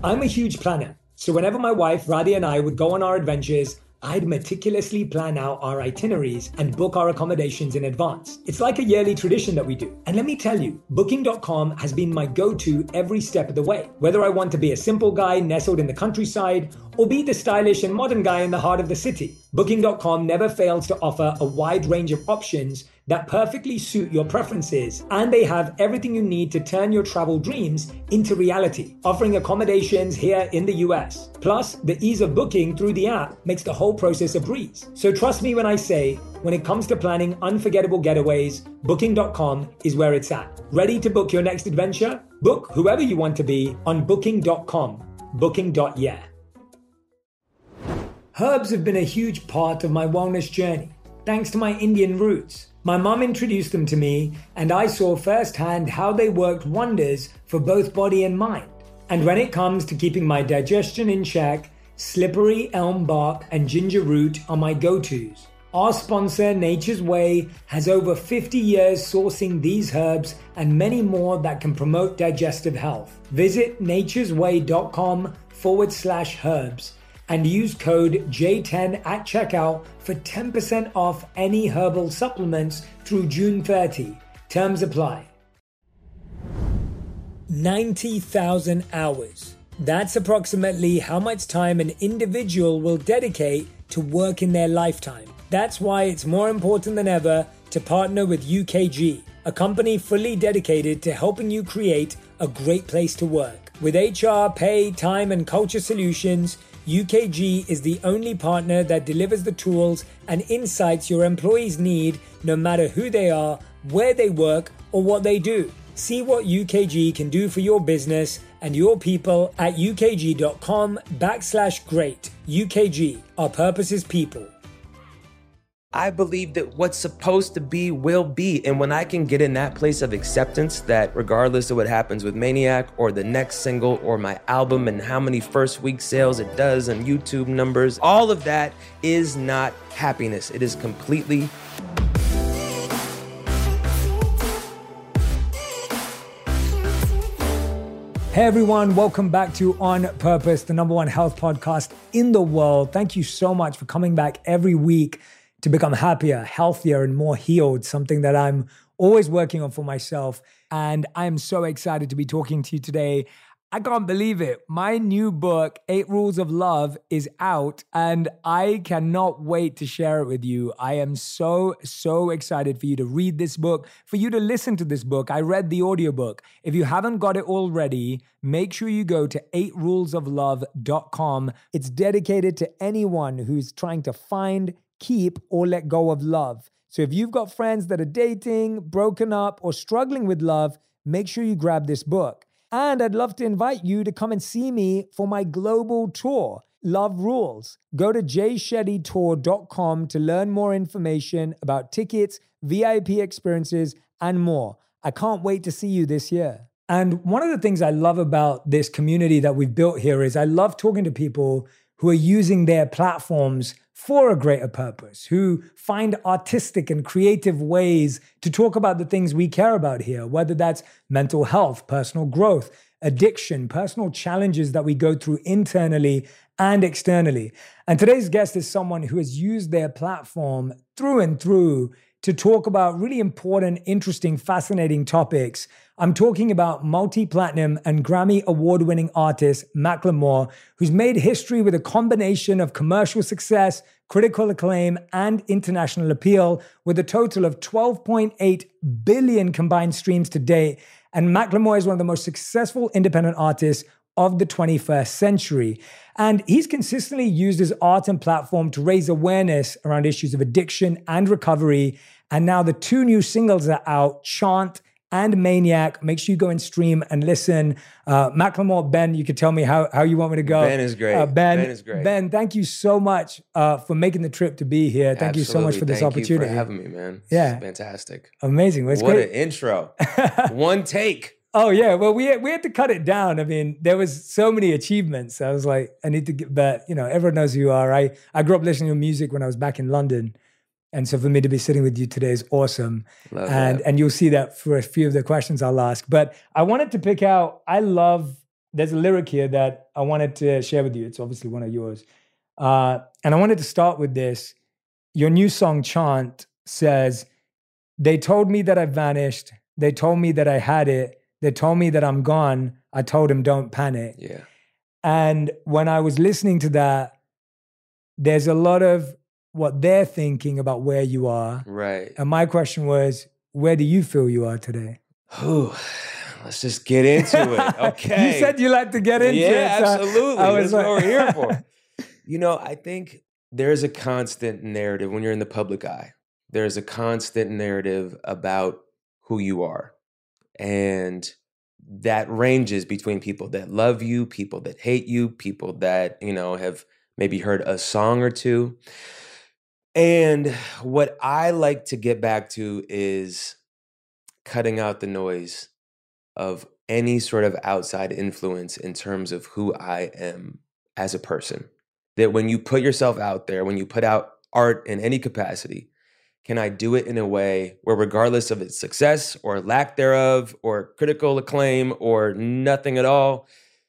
I'm a huge planner. So whenever my wife, Radhi, and I would go on our adventures, I'd meticulously plan out our itineraries and book our accommodations in advance. It's like a yearly tradition that we do. And let me tell you, Booking.com has been my go-to every step of the way. Whether I want to be a simple guy nestled in the countryside or be the stylish and modern guy in the heart of the city, Booking.com never fails to offer a wide range of options that perfectly suit your preferences, and they have everything you need to turn your travel dreams into reality, offering accommodations here in the US. Plus, the ease of booking through the app makes the whole process a breeze. So trust me when I say, when it comes to planning unforgettable getaways, Booking.com is where it's at. Ready to book your next adventure? Book whoever you want to be on Booking.com. Booking.yeah. Herbs have been a huge part of my wellness journey, thanks to my Indian roots. My mum introduced them to me, and I saw firsthand how they worked wonders for both body and mind. And when it comes to keeping my digestion in check, slippery elm bark and ginger root are my go-tos. Our sponsor, Nature's Way, has over 50 years sourcing these herbs and many more that can promote digestive health. Visit naturesway.com/herbs and use code J10 at checkout for 10% off any herbal supplements through June 30. Terms apply. 90,000 hours. That's approximately how much time an individual will dedicate to work in their lifetime. That's why it's more important than ever to partner with UKG, a company fully dedicated to helping you create a great place to work. With HR, pay, time, and culture solutions, UKG is the only partner that delivers the tools and insights your employees need, no matter who they are, where they work, or what they do. See what UKG can do for your business and your people at ukg.com/great. UKG, our purpose is people. I believe that what's supposed to be will be. And when I can get in that place of acceptance that regardless of what happens with Maniac or the next single or my album and how many first week sales it does and YouTube numbers, all of that is not happiness. It is completely Hey everyone, welcome back to On Purpose, the #1 health podcast in the world. Thank you so much for coming back every week to become happier, healthier, and more healed, something that I'm always working on for myself. And I'm so excited to be talking to you today. I can't believe it. My new book, 8 Rules of Love, is out, and I cannot wait to share it with you. I am so excited for you to read this book, for you to listen to this book. I read the audiobook. If you haven't got it already, make sure you go to 8rulesoflove.com. It's dedicated to anyone who's trying to find, keep, or let go of love. So if you've got friends that are dating, broken up, or struggling with love, make sure you grab this book. And I'd love to invite you to come and see me for my global tour, Love Rules. Go to jshettytour.com to learn more information about tickets, VIP experiences, and more. I can't wait to see you this year. And one of the things I love about this community that we've built here is I love talking to people who are using their platforms for a greater purpose, who find artistic and creative ways to talk about the things we care about here, whether that's mental health, personal growth, addiction, personal challenges that we go through internally and externally. And today's guest is someone who has used their platform through and through to talk about really important, interesting, fascinating topics. I'm talking about multi-platinum and Grammy award-winning artist Macklemore, who's made history with a combination of commercial success, critical acclaim, and international appeal, with a total of 12.8 billion combined streams to date. And Macklemore is one of the most successful independent artists of the 21st century. And he's consistently used his art and platform to raise awareness around issues of addiction and recovery. And now the 2 new singles are out, Chant and Maniac. Make sure you go and stream and listen. Macklemore, Ben, you could tell me how you want me to go. Ben is great. Ben is great. Ben, thank you so much for making the trip to be here. Thank you so much for this opportunity. Thank you for having me, man. Yeah. It's fantastic. Amazing. Well, what an intro. One take. Oh yeah, well we had to cut it down. I mean, there was so many achievements. I was like, I need to get back. You know, everyone knows who you are. I grew up listening to music when I was back in London, and so for me to be sitting with you today is awesome. Love that. And you'll see that for a few of the questions I'll ask. But I wanted to pick out. I love there's a lyric here that I wanted to share with you. It's obviously one of yours. And I wanted to start with this. Your new song, Chant, says, they told me that I vanished. They told me that I had it. They told me that I'm gone. I told them, don't panic. Yeah. And when I was listening to that, there's a lot of what they're thinking about where you are. Right. And my question was, where do you feel you are today? Whew. Let's just get into it. Okay. You said you like to get into it. Yeah, absolutely. That's what we're here for. you I think there's a constant narrative when you're in the public eye. There's a constant narrative about who you are. And that ranges between people that love you, people that hate you, people that, have maybe heard a song or two. And what I like to get back to is cutting out the noise of any sort of outside influence in terms of who I am as a person. That when you put yourself out there, when you put out art in any capacity, can I do it in a way where regardless of its success or lack thereof or critical acclaim or nothing at all,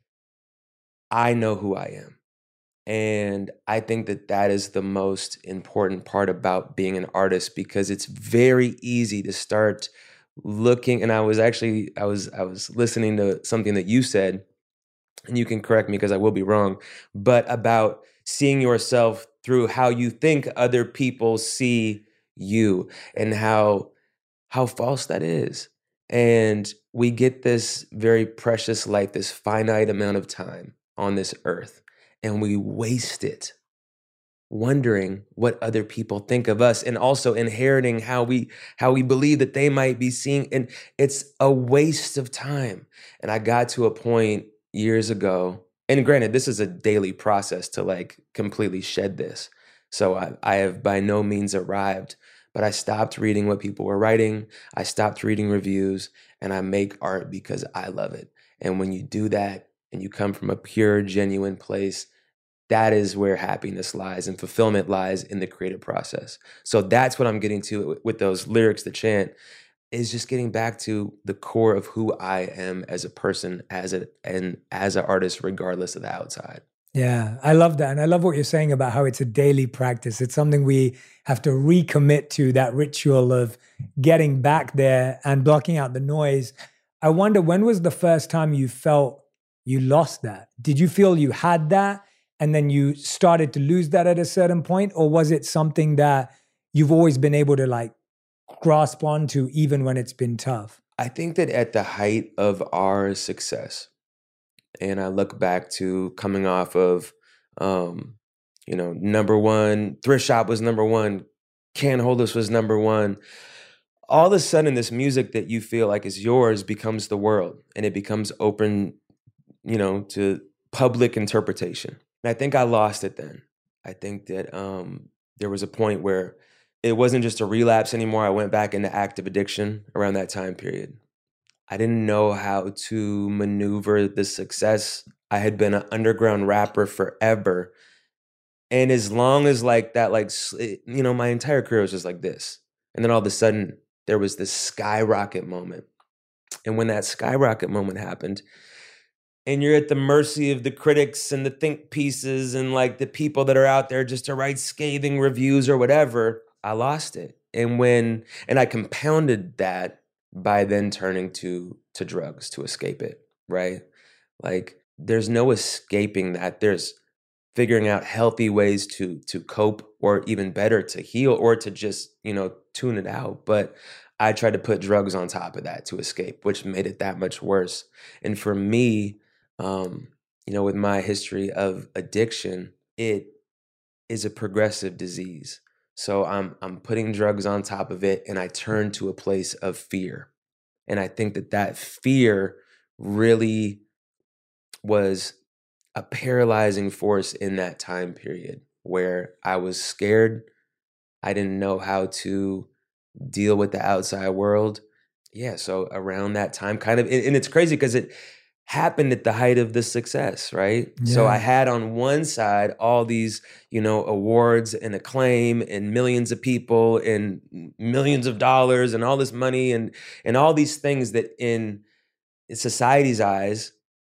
I know who I am. And I think that that is the most important part about being an artist, because it's very easy to start looking. And I was listening to something that you said, and you can correct me because I will be wrong, but about seeing yourself through how you think other people see you, and how false that is. And we get this very precious life, this finite amount of time on this earth, and we waste it wondering what other people think of us, and also inheriting how we believe that they might be seeing. And it's a waste of time. And I got to a point years ago, and granted, this is a daily process to completely shed this. So I have by no means arrived, but I stopped reading what people were writing. I stopped reading reviews, and I make art because I love it. And when you do that and you come from a pure, genuine place, that is where happiness lies and fulfillment lies in the creative process. So that's what I'm getting to with those lyrics, the chant, is just getting back to the core of who I am as a person, as an artist, regardless of the outside. Yeah, I love that. And I love what you're saying about how it's a daily practice. It's something we have to recommit to, that ritual of getting back there and blocking out the noise. I wonder, when was the first time you felt you lost that? Did you feel you had that and then you started to lose that at a certain point? Or was it something that you've always been able to grasp onto even when it's been tough? I think that at the height of our success, and I look back to coming off of, number one, Thrift Shop was number one, Can't Hold Us was number one. All of a sudden, this music that you feel like is yours becomes the world, and it becomes open, to public interpretation. And I think I lost it then. I think that there was a point where it wasn't just a relapse anymore. I went back into active addiction around that time period. I didn't know how to maneuver the success. I had been an underground rapper forever. And as long as my entire career was just like this. And then all of a sudden, there was this skyrocket moment. And when that skyrocket moment happened, and you're at the mercy of the critics and the think pieces and the people that are out there just to write scathing reviews or whatever, I lost it. And I compounded that by then turning to drugs to escape it, right? There's no escaping that. There's figuring out healthy ways to cope, or even better, to heal, or to just, tune it out. But I tried to put drugs on top of that to escape, which made it that much worse. And for me, with my history of addiction, it is a progressive disease. So I'm putting drugs on top of it, and I turn to a place of fear. And I think that fear really was a paralyzing force in that time period, where I was scared. I didn't know how to deal with the outside world. Yeah, so around that time, and it's crazy because it happened at the height of the success, right? Yeah. So I had on one side all these, awards and acclaim and millions of people and millions of dollars and all this money and all these things that in society's eyes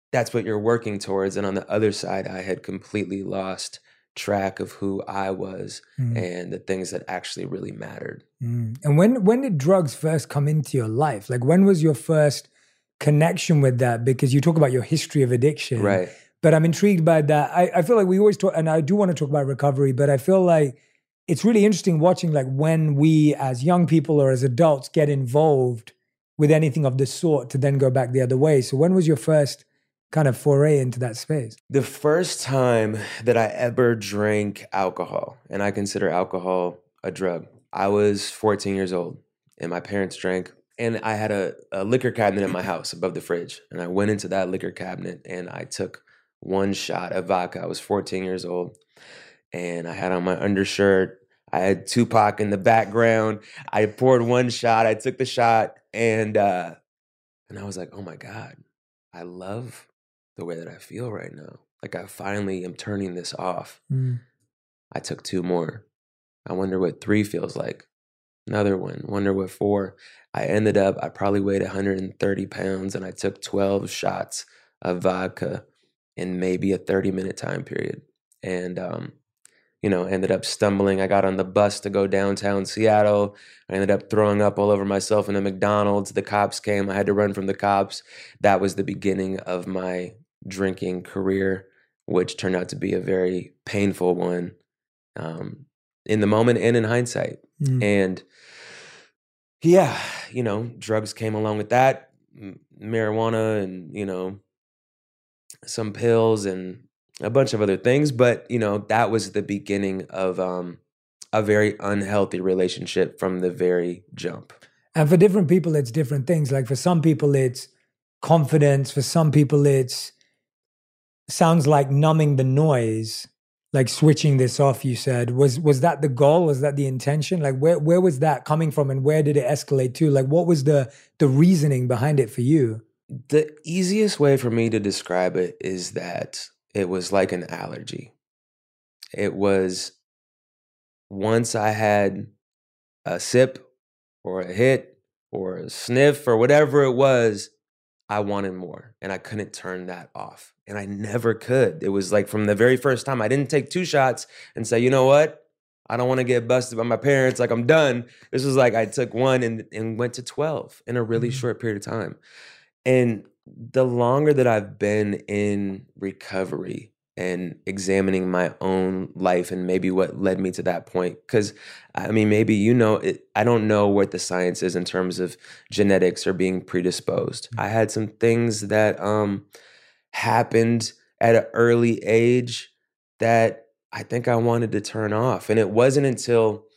that's what you're working towards. And on the other side, I had completely lost track of who I was and the things that actually really mattered. And when did drugs first come into your life? Like, when was your first connection with that? Because you talk about your history of addiction. Right. But I'm intrigued by that. I feel like we always talk, and I do want to talk about recovery, but I feel like it's really interesting watching like when we as young people or as adults get involved with anything of the sort to then go back the other way. So when was your first kind of foray into that space? The first time that I ever drank alcohol, and I consider alcohol a drug, I was 14 years old and my parents drank. And I had a liquor cabinet in my house above the fridge. And I went into that liquor cabinet and I took one shot of vodka. I was 14 years old. And I had on my undershirt. I had Tupac in the background. I poured one shot. I took the shot. And I was like, oh my God, I love the way that I feel right now. Like I finally am turning this off. I took two more. I wonder what 3 feels like. Another one. Wonder what 4. I probably weighed 130 pounds and I took 12 shots of vodka in maybe a 30-minute time period. And, ended up stumbling. I got on the bus to go downtown Seattle. I ended up throwing up all over myself in a McDonald's. The cops came. I had to run from the cops. That was the beginning of my drinking career, which turned out to be a very painful one in the moment and in hindsight. And yeah, drugs came along with that, marijuana and, some pills and a bunch of other things. But, that was the beginning of a very unhealthy relationship from the very jump. And for different people, it's different things. Like for some people, it's confidence. For some people, it's sounds like numbing the noise, like switching this off, you said. Was that the goal? Was that the intention? Like where was that coming from and where did it escalate to? Like what was the reasoning behind it for you? The easiest way for me to describe it is that it was like an allergy. It was once I had a sip or a hit or a sniff or whatever it was, I wanted more and I couldn't turn that off. And I never could. It was like from the very first time, I didn't take 2 shots and say, you know what? I don't want to get busted by my parents. Like I'm done. This was like I took 1 and went to 12 in a really short period of time. And the longer that I've been in recovery and examining my own life and maybe what led me to that point, because I mean, maybe I don't know what the science is in terms of genetics or being predisposed. I had some things that happened at an early age that I think I wanted to turn off. And it wasn't until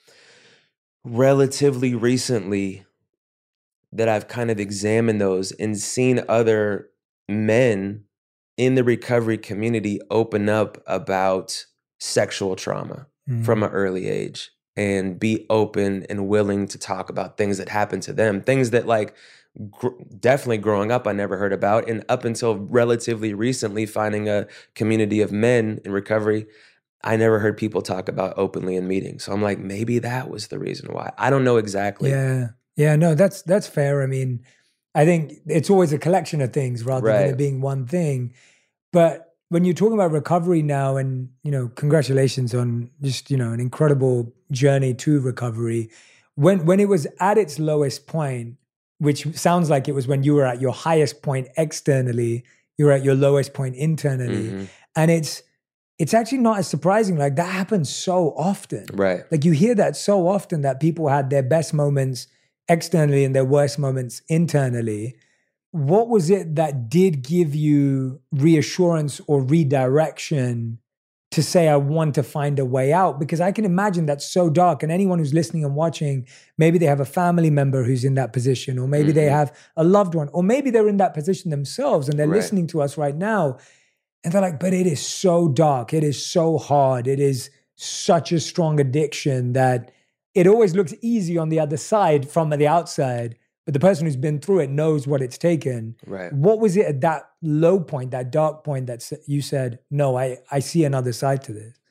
relatively recently that I've kind of examined those and seen other men in the recovery community open up about sexual trauma from an early age and be open and willing to talk about things that happened to them, things that like definitely growing up I never heard about, and up until relatively recently finding a community of men in recovery, I never heard people talk about openly in meetings. So I'm like, maybe that was the reason why. I don't know exactly. Yeah, no, that's fair. I mean, I think it's always a collection of things rather than it being one thing. But when you're talking about recovery now, and congratulations on just an incredible journey to recovery. When it was at its lowest point, which sounds like it was when you were at your highest point externally, you were at your lowest point internally, and it's actually not as surprising. Like that happens so often, right? Like you hear that so often that people had their best moments externally and their worst moments internally. What was it that did give you reassurance or redirection to say, I want to find a way out? Because I can imagine that's so dark. And anyone who's listening and watching, maybe they have a family member who's in that position, or maybe they have a loved one, or maybe they're in that position themselves and they're listening to us right now. And they're like, but it is so dark. It is so hard. It is such a strong addiction that it always looks easy on the other side from the outside, but the person who's been through it knows what it's taken. Right. What was it at that low point, that dark point, that you said, no, I see another side to this?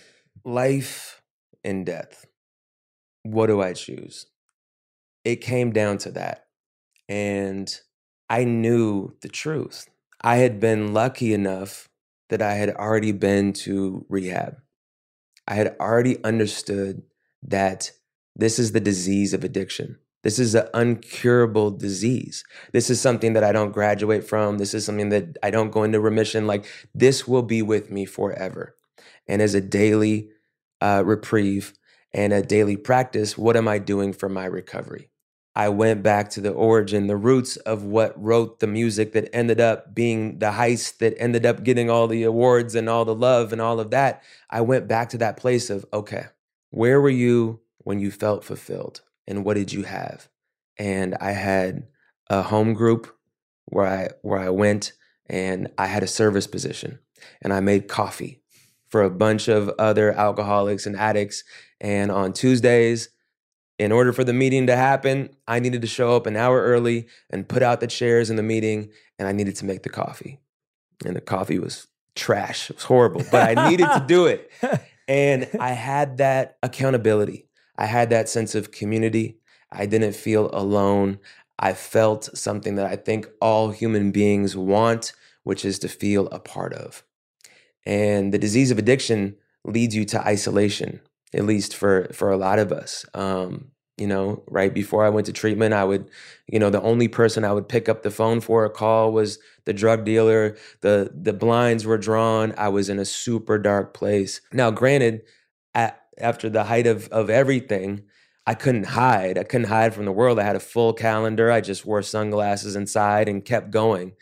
Life and death. What do I choose? It came down to that. And I knew the truth. I had been lucky enough that I had already been to rehab. I had already understood that this is the disease of addiction. This is an uncurable disease. This is something that I don't graduate from. This is something that I don't go into remission. Like, this will be with me forever. And as a daily reprieve and a daily practice, what am I doing for my recovery? I went back to the origin, the roots of what wrote the music that ended up being the heist that ended up getting all the awards and all the love and all of that. I went back to that place of, okay, where were you when you felt fulfilled? And what did you have? And I had a home group where I went, and I had a service position, and I made coffee for a bunch of other alcoholics and addicts. And on Tuesdays, in order for the meeting to happen, I needed to show up an hour early and put out the chairs in the meeting, and I needed to make the coffee. And the coffee was trash. It was horrible, but I needed to do it. And I had that accountability. I had that sense of community. I didn't feel alone. I felt something that I think all human beings want, which is to feel a part of. And the disease of addiction leads you to isolation, at least for a lot of us. Right before I went to treatment, I would, the only person I would pick up the phone for a call was the drug dealer. The blinds were drawn. I was in a super dark place. Now, granted, after the height of everything, I couldn't hide. I couldn't hide from the world. I had a full calendar. I just wore sunglasses inside and kept going.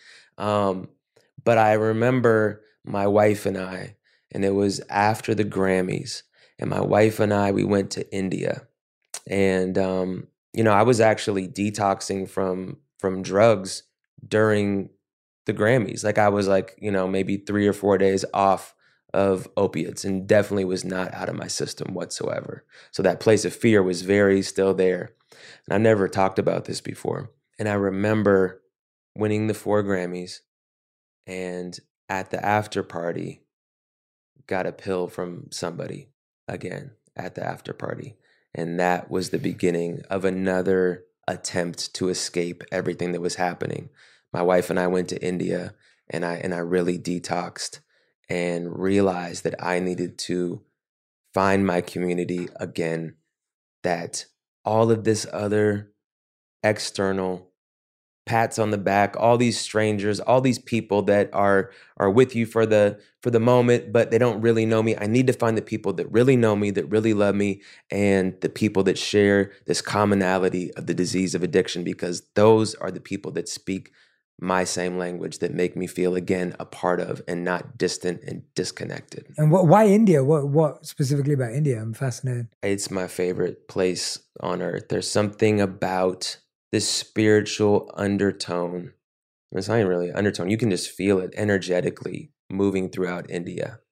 But I remember my wife and I, and it was after the Grammys, and my wife and I, we went to India. And, I was actually detoxing from drugs during the Grammys. Like, I was maybe 3 or 4 days off of opiates, and definitely was not out of my system whatsoever. So that place of fear was very still there. And I've never talked about this before. And I remember winning the 4 Grammys, and at the after party, got a pill from somebody again at the after party. And that was the beginning of another attempt to escape everything that was happening. My wife and I went to India, and I really detoxed and realized that I needed to find my community again, that all of this other external pats on the back, all these strangers, all these people that are with you for the moment, but they don't really know me. I need to find the people that really know me, that really love me, and the people that share this commonality of the disease of addiction, because those are the people that speak my same language, that make me feel again a part of and not distant and disconnected. And why India? What specifically about India? I'm fascinated. It's my favorite place on earth. There's something about this spiritual undertone. It's not even really undertone. You can just feel it energetically moving throughout India.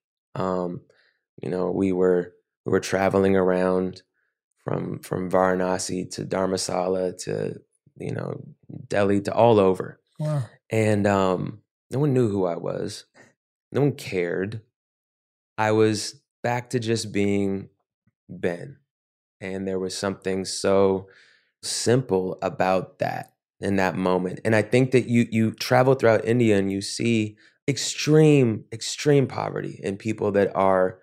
We were traveling around from Varanasi to Dharmasala to Delhi to all over. Wow. And no one knew who I was. No one cared. I was back to just being Ben. And there was something so simple about that in that moment. And I think that you travel throughout India and you see extreme poverty in people that are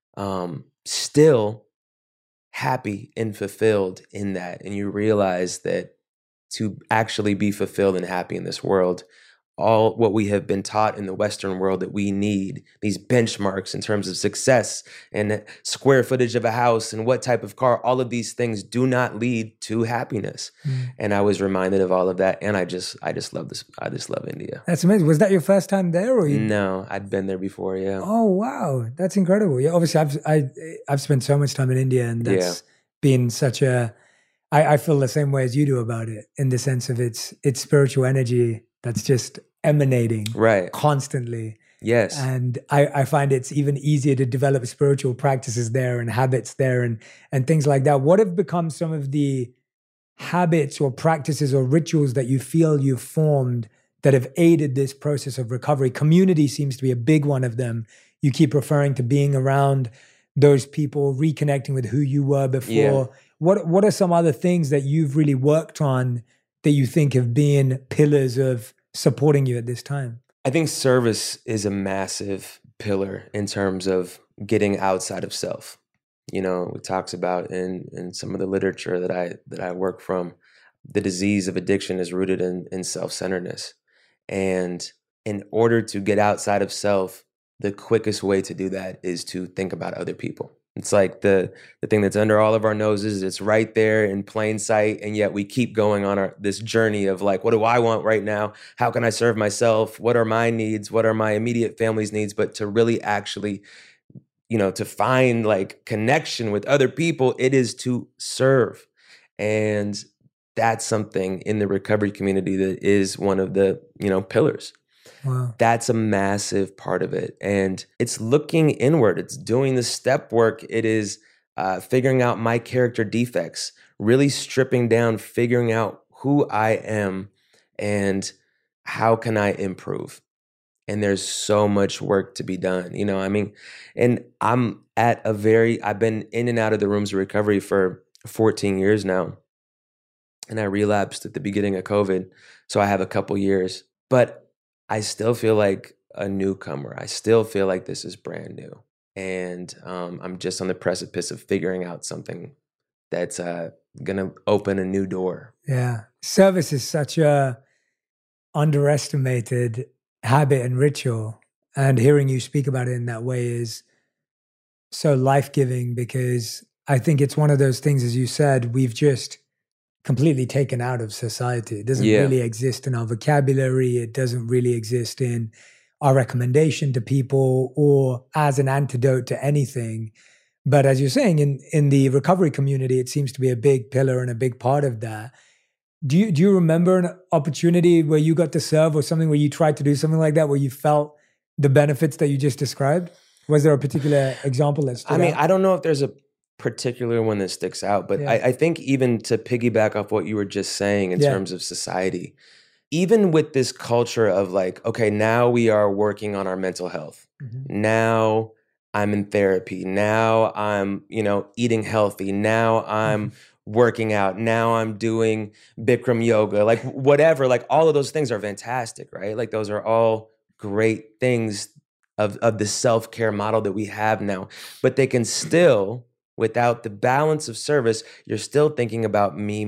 still happy and fulfilled in that. And you realize that to actually be fulfilled and happy in this world, all what we have been taught in the Western world that we need, these benchmarks in terms of success and square footage of a house and what type of car, all of these things do not lead to happiness. And I was reminded of all of that. And I just love this. I just love India. That's amazing. Was that your first time there? Or No, I'd been there before. Yeah. Oh, wow. That's incredible. Yeah. Obviously I've spent so much time in India, and that's been such I feel the same way as you do about it, in the sense of its spiritual energy that's just emanating constantly. Yes. And I find it's even easier to develop spiritual practices there and habits there and things like that. What have become some of the habits or practices or rituals that you feel you've formed that have aided this process of recovery? Community seems to be a big one of them. You keep referring to being around those people, reconnecting with who you were before. Yeah. What are some other things that you've really worked on that you think have been pillars of supporting you at this time? I think service is a massive pillar in terms of getting outside of self. It talks about in some of the literature that I work from, the disease of addiction is rooted in self-centeredness. And in order to get outside of self, the quickest way to do that is to think about other people. It's like the thing that's under all of our noses. It's right there in plain sight, and yet we keep going on this journey of like, what do I want right now? How can I serve myself? What are my needs? What are my immediate family's needs? But to really actually, to find like connection with other people, it is to serve. And that's something in the recovery community that is one of the, pillars. Wow. That's a massive part of it. And it's looking inward. It's doing the step work. It is figuring out my character defects, really stripping down, figuring out who I am and how can I improve. And there's so much work to be done, and I've been in and out of the rooms of recovery for 14 years now. And I relapsed at the beginning of COVID. So I have a couple years, but I still feel like a newcomer. I still feel like this is brand new. And I'm just on the precipice of figuring out something that's going to open a new door. Yeah. Service is such a underestimated habit and ritual. And hearing you speak about it in that way is so life-giving, because I think it's one of those things, as you said, we've just completely taken out of society. It doesn't really exist in our vocabulary. It doesn't really exist in our recommendation to people or as an antidote to anything. But as you're saying, in the recovery community, it seems to be a big pillar and a big part of that. Do you remember an opportunity where you got to serve or something where you tried to do something like that, where you felt the benefits that you just described? Was there a particular example that stood out? I don't know if there's a particular one that sticks out, but I think even to piggyback off what you were just saying in terms of society, even with this culture of like, okay, now we are working on our mental health. Mm-hmm. Now I'm in therapy. Now I'm, eating healthy. Now I'm working out. Now I'm doing Bikram yoga, like whatever, like all of those things are fantastic, right? Like those are all great things of the self-care model that we have now, but they can still, without the balance of service, you're still thinking about me,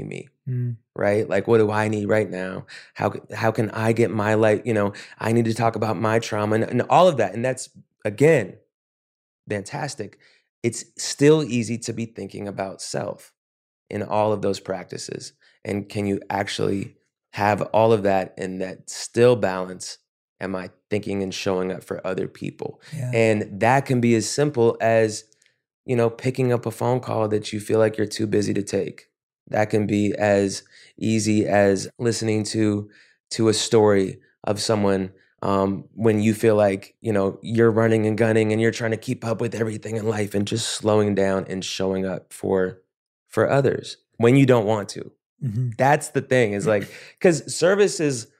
right? Like, what do I need right now? How can I get my life? I need to talk about my trauma and all of that. And that's, again, fantastic. It's still easy to be thinking about self in all of those practices. And can you actually have all of that and that still balance? Am I thinking and showing up for other people? Yeah. And that can be as simple as, picking up a phone call that you feel like you're too busy to take. That can be as easy as listening to a story of someone when you feel like, you're running and gunning and you're trying to keep up with everything in life, and just slowing down and showing up for others when you don't want to. Mm-hmm. That's the thing, is like, because service is,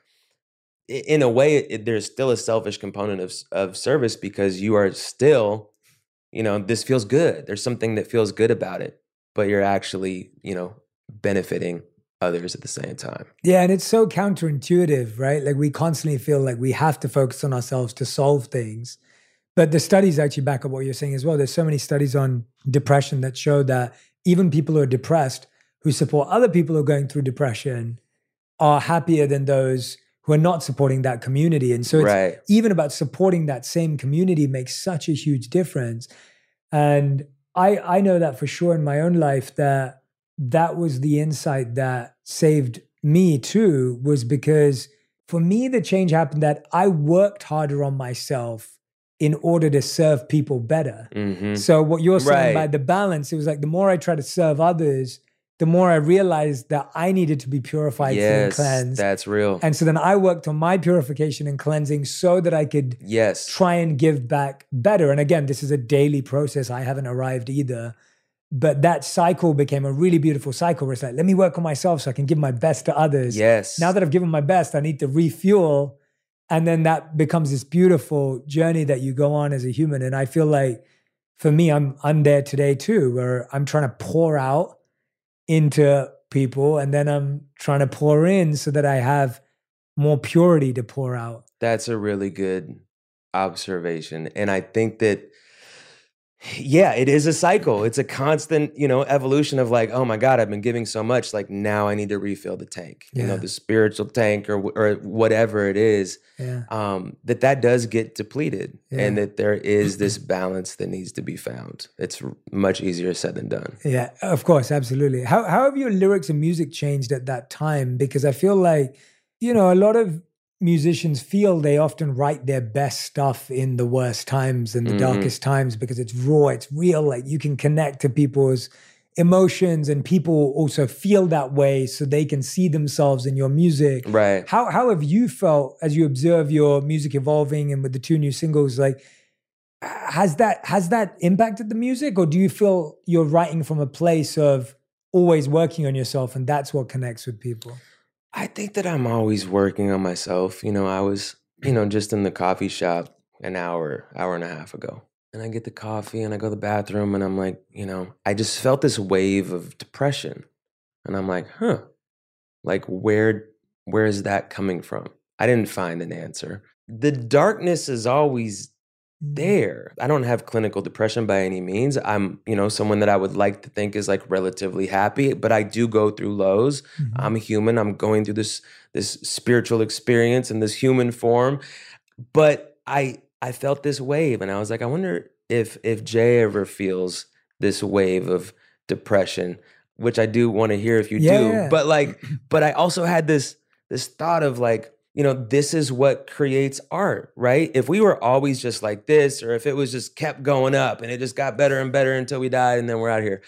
in a way, there's still a selfish component of service, because you are still, this feels good. There's something that feels good about it, but you're actually, benefiting others at the same time. Yeah, and it's so counterintuitive, right? Like we constantly feel like we have to focus on ourselves to solve things. But the studies actually back up what you're saying as well. There's so many studies on depression that show that even people who are depressed, who support other people who are going through depression, are happier than those who are not supporting that community. And so it's even about supporting that same community makes such a huge difference. And I know that for sure in my own life, that was the insight that saved me too, was because for me, the change happened that I worked harder on myself in order to serve people better. Mm-hmm. So what you're saying about the balance, it was like the more I try to serve others, the more I realized that I needed to be purified and cleansed. That's real. And so then I worked on my purification and cleansing so that I could try and give back better. And again, this is a daily process. I haven't arrived either. But that cycle became a really beautiful cycle where it's like, let me work on myself so I can give my best to others. Yes. Now that I've given my best, I need to refuel. And then that becomes this beautiful journey that you go on as a human. And I feel like for me, I'm there today too, where I'm trying to pour out into people, and then I'm trying to pour in so that I have more purity to pour out. That's a really good observation. And I think that, yeah, it is a cycle. It's a constant, evolution of like, oh my God, I've been giving so much. Like now I need to refill the tank, the spiritual tank or whatever it is, that does get depleted and that there is this balance that needs to be found. It's much easier said than done. Yeah, of course. Absolutely. How have your lyrics and music changed at that time? Because I feel like, a lot of musicians feel they often write their best stuff in the worst times and the darkest times because it's raw, it's real. Like you can connect to people's emotions and people also feel that way so they can see themselves in your music. Right. How have you felt as you observe your music evolving and with the 2 new singles? Like, has that impacted the music, or do you feel you're writing from a place of always working on yourself and that's what connects with people? I think that I'm always working on myself. I was, just in the coffee shop an hour and a half ago. And I get the coffee and I go to the bathroom and I'm like, I just felt this wave of depression. And I'm like, like where is that coming from? I didn't find an answer. The darkness is always there. I don't have clinical depression by any means. I'm, someone that I would like to think is like relatively happy, but I do go through lows. I'm a human. I'm going through this spiritual experience in this human form. But I felt this wave and I was like, I wonder if Jay ever feels this wave of depression, which I do want to hear if you do. Yeah. But I also had this thought of like, this is what creates art, right? If we were always just like this, or if it was just kept going up and it just got better and better until we died and then we're out here,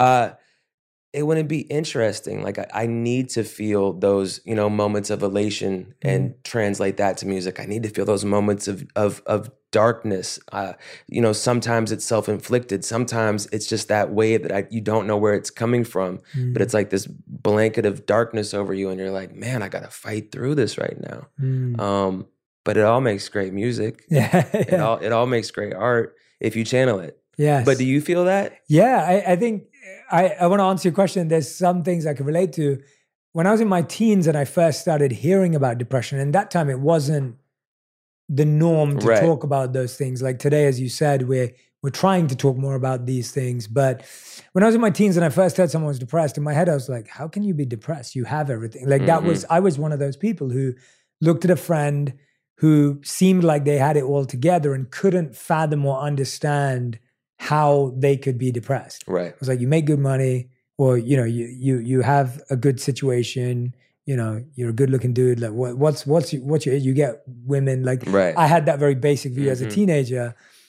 it wouldn't be interesting. Like I need to feel those, moments of elation and translate that to music. I need to feel those moments of darkness. Sometimes it's self-inflicted. Sometimes it's just that wave that you don't know where it's coming from, but it's like this blanket of darkness over you and you're like, man, I got to fight through this right now. But it all makes great music. Yeah. It all makes great art if you channel it. Yes. But do you feel that? Yeah, I think I want to answer your question. There's some things I can relate to. When I was in my teens and I first started hearing about depression, and that time it wasn't the norm to talk about those things. Like today, as you said, we're trying to talk more about these things. But when I was in my teens and I first heard someone was depressed, in my head I was like, how can you be depressed? You have everything. Like I was one of those people who looked at a friend who seemed like they had it all together and couldn't fathom or understand how they could be depressed. Right. It was like, you make good money, or you have a good situation, you're a good looking dude. Like what's your, you get women. Like I had that very basic view as a teenager.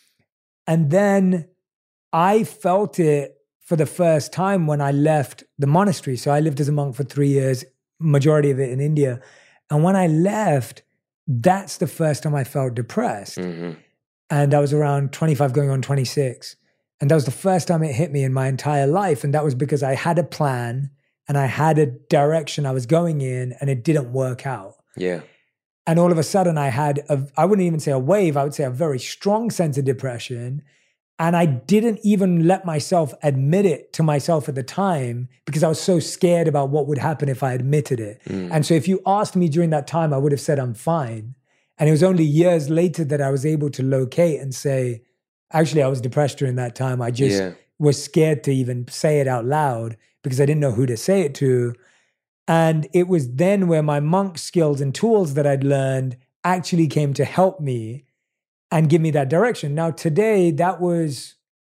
And then I felt it for the first time when I left the monastery. So I lived as a monk for 3 years, majority of it in India. And when I left, that's the first time I felt depressed. And I was around 25 going on 26. And that was the first time it hit me in my entire life. And that was because I had a plan and I had a direction I was going in and it didn't work out. Yeah. And all of a sudden I had, I wouldn't even say a wave, I would say a very strong sense of depression. And I didn't even let myself admit it to myself at the time because I was so scared about what would happen if I admitted it. And so if you asked me during that time, I would have said, I'm fine. And it was only years later that I was able to locate and say, actually, I was depressed during that time. I just was scared to even say it out loud because I didn't know who to say it to. And it was then where my monk skills and tools that I'd learned actually came to help me and give me that direction. Now, today, that was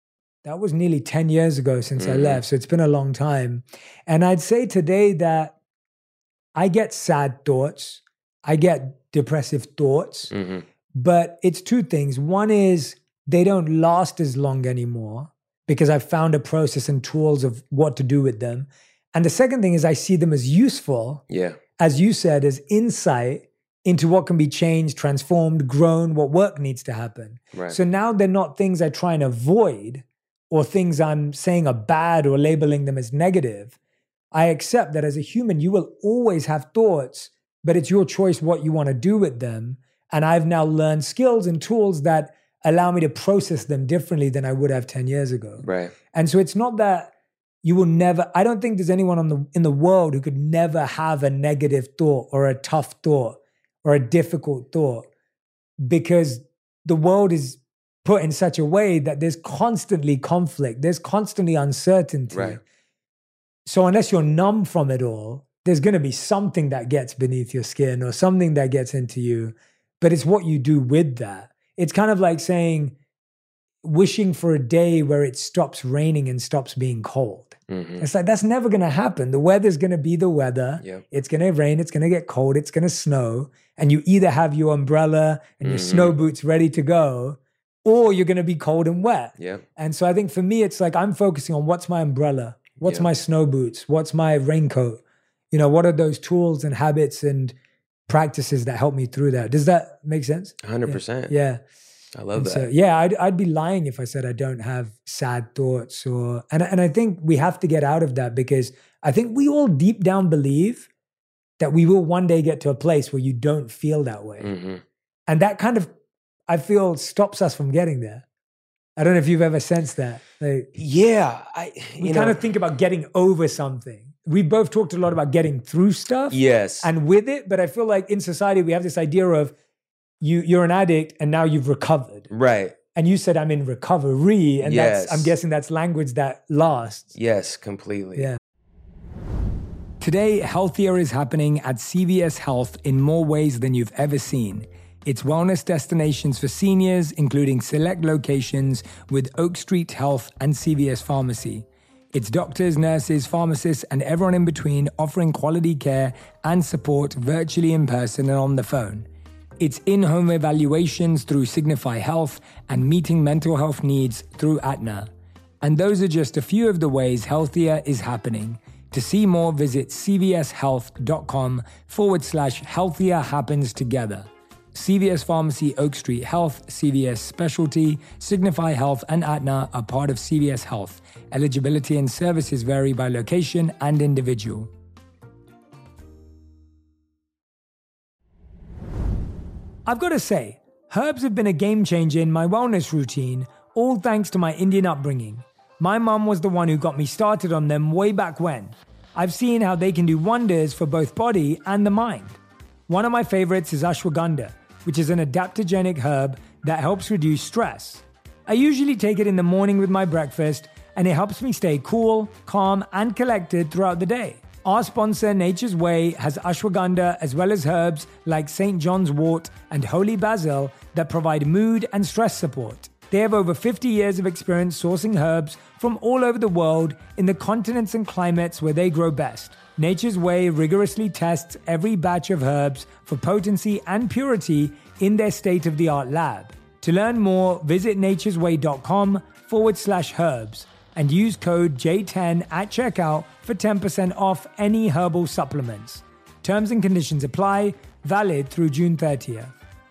nearly 10 years ago since I left. So it's been a long time. And I'd say today that I get sad thoughts. I get depressive thoughts, but it's 2 things. One is they don't last as long anymore because I've found a process and tools of what to do with them. And the second thing is I see them as useful, as you said, as insight into what can be changed, transformed, grown, what work needs to happen. Right. So now they're not things I try and avoid or things I'm saying are bad or labeling them as negative. I accept that as a human, you will always have thoughts, but it's your choice what you want to do with them. And I've now learned skills and tools that allow me to process them differently than I would have 10 years ago. Right. And so it's not that you will never, I don't think there's anyone in the world who could never have a negative thought or a tough thought or a difficult thought, because the world is put in such a way that there's constantly conflict, there's constantly uncertainty. Right. So unless you're numb from it all, there's going to be something that gets beneath your skin or something that gets into you. But it's what you do with that. It's kind of like saying, wishing for a day where it stops raining and stops being cold. Mm-hmm. It's like, that's never going to happen. The weather's going to be the weather. Yep. It's going to rain. It's going to get cold. It's going to snow. And you either have your umbrella and your snow boots ready to go, or you're going to be cold and wet. Yep. And so I think for me, it's like, I'm focusing on what's my umbrella? What's my snow boots? What's my raincoat? You know, what are those tools and habits and practices that help me through that? Does that make sense? 100%. Yeah. I love that. So, yeah, I'd be lying if I said I don't have sad thoughts and I think we have to get out of that, because I think we all deep down believe that we will one day get to a place where you don't feel that way. Mm-hmm. And that kind of, I feel, stops us from getting there. I don't know if you've ever sensed that. Like, yeah. We kind of think about getting over something. We both talked a lot about getting through stuff. Yes. And with it, but I feel like in society, we have this idea of you're an addict and now you've recovered. Right. And you said, I'm in recovery. And I'm guessing that's language that lasts. Yes, completely. Yeah. Today, Healthier is happening at CVS Health in more ways than you've ever seen. It's wellness destinations for seniors, including select locations with Oak Street Health and CVS Pharmacy. It's doctors, nurses, pharmacists, and everyone in between offering quality care and support virtually, in person, and on the phone. It's in-home evaluations through Signify Health and meeting mental health needs through Aetna. And those are just a few of the ways Healthier is happening. To see more, visit cvshealth.com/healthier happens together. CVS Pharmacy, Oak Street Health, CVS Specialty, Signify Health, and Aetna are part of CVS Health. Eligibility and services vary by location and individual. I've got to say, herbs have been a game changer in my wellness routine, all thanks to my Indian upbringing. My mum was the one who got me started on them way back when. I've seen how they can do wonders for both body and the mind. One of my favorites is ashwagandha, which is an adaptogenic herb that helps reduce stress. I usually take it in the morning with my breakfast, and it helps me stay cool, calm, and collected throughout the day. Our sponsor, Nature's Way, has ashwagandha as well as herbs like St. John's wort and holy basil that provide mood and stress support. They have over 50 years of experience sourcing herbs from all over the world in the continents and climates where they grow best. Nature's Way rigorously tests every batch of herbs for potency and purity in their state-of-the-art lab. To learn more, visit naturesway.com/herbs and use code J10 at checkout for 10% off any herbal supplements. Terms and conditions apply, valid through June 30th.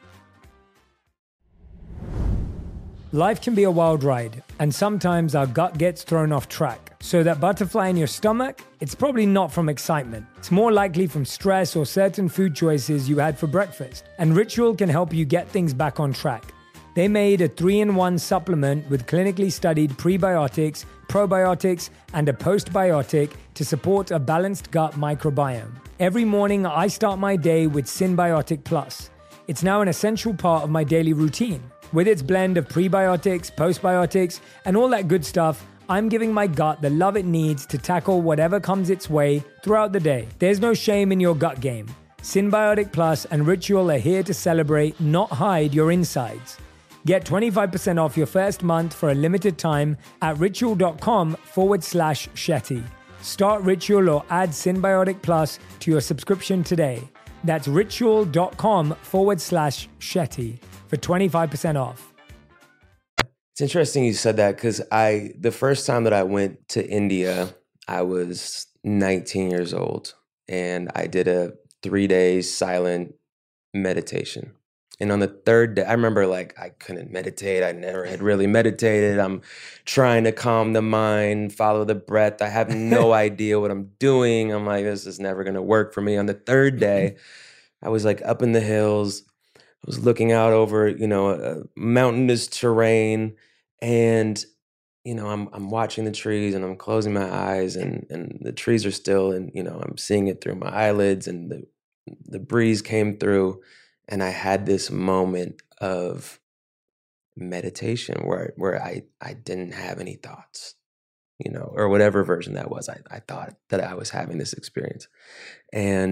Life can be a wild ride, and sometimes our gut gets thrown off track. So that butterfly in your stomach, it's probably not from excitement. It's more likely from stress or certain food choices you had for breakfast. And Ritual can help you get things back on track. They made a 3-in-1 supplement with clinically studied prebiotics, probiotics, and a postbiotic to support a balanced gut microbiome. Every morning, I start my day with Synbiotic Plus. It's now an essential part of my daily routine. With its blend of prebiotics, postbiotics, and all that good stuff, I'm giving my gut the love it needs to tackle whatever comes its way throughout the day. There's no shame in your gut game. Synbiotic Plus and Ritual are here to celebrate, not hide your insides. Get 25% off your first month for a limited time at ritual.com/Shetty. Start Ritual or add Synbiotic Plus to your subscription today. That's ritual.com/Shetty for 25% off. It's interesting you said that, because the first time that I went to India, I was 19 years old, and I did a 3-day silent meditation. And on the third day, I remember I couldn't meditate. I never had really meditated. I'm trying to calm the mind, follow the breath. I have no idea what I'm doing. I'm like, this is never going to work for me. On the third day, I was up in the hills. I was looking out over, a mountainous terrain, and, I'm watching the trees, and I'm closing my eyes, and the trees are still, and, I'm seeing it through my eyelids, and the breeze came through. And I had this moment of meditation where I didn't have any thoughts, you know, or whatever version that was. I thought that I was having this experience. And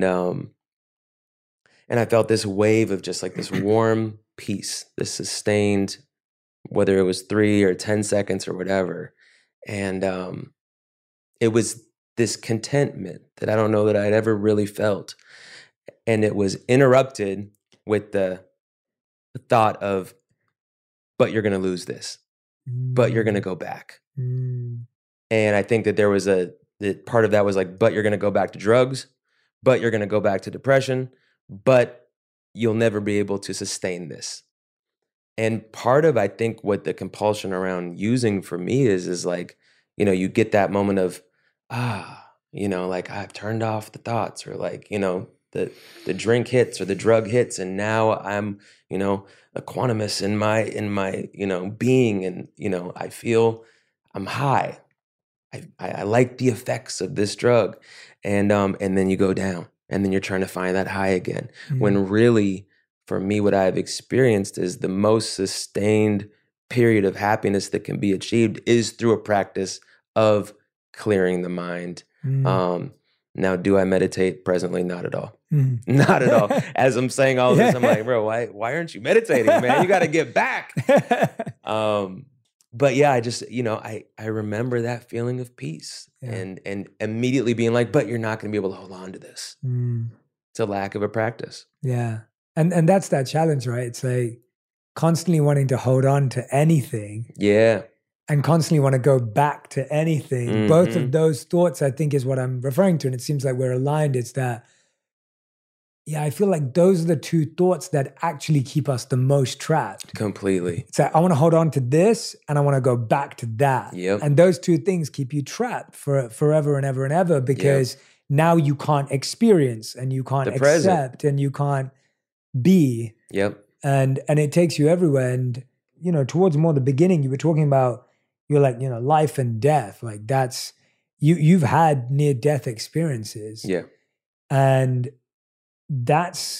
I felt this wave of just like this warm peace, this sustained, whether it was 3 or 10 seconds or whatever. And it was this contentment that I don't know that I'd ever really felt. And it was interrupted with the thought of, but you're going to lose this, but you're going to go back. And I think that there was that part of that was like, but you're going to go back to drugs, but you're going to go back to depression, but you'll never be able to sustain this. And part of, I think, what the compulsion around using for me is like, you know, you get that moment of, you know, like I've turned off the thoughts, or like, you know, the drink hits or the drug hits, and now I'm, you know, equanimous in my, you know, being, and, you know, I feel I'm high. I like the effects of this drug. And then you go down, and then you're trying to find that high again. When really, for me, what I've experienced is the most sustained period of happiness that can be achieved is through a practice of clearing the mind. Now, do I meditate presently? Not at all. Not at all. As I'm saying all this, I'm like, bro, why aren't you meditating, man? You got to get back. But yeah, I just, you know, I remember that feeling of peace, and immediately being like, but you're not going to be able to hold on to this. It's a lack of a practice. Yeah. And that's that challenge, right? It's like constantly wanting to hold on to anything. Yeah. And constantly want to go back to anything. Both of those thoughts, I think, is what I'm referring to. And it seems like we're aligned. It's that, yeah, I feel like those are the two thoughts that actually keep us the most trapped. Completely. It's like, I want to hold on to this and I want to go back to that. Yep. And those two things keep you trapped for forever and ever and ever, because now you can't experience, and you can't accept, and you can't be. Yep. And it takes you everywhere. And, you know, towards more the beginning, you were talking about, you're like, you know, life and death. Like that's, you've had near-death experiences. Yeah. And that's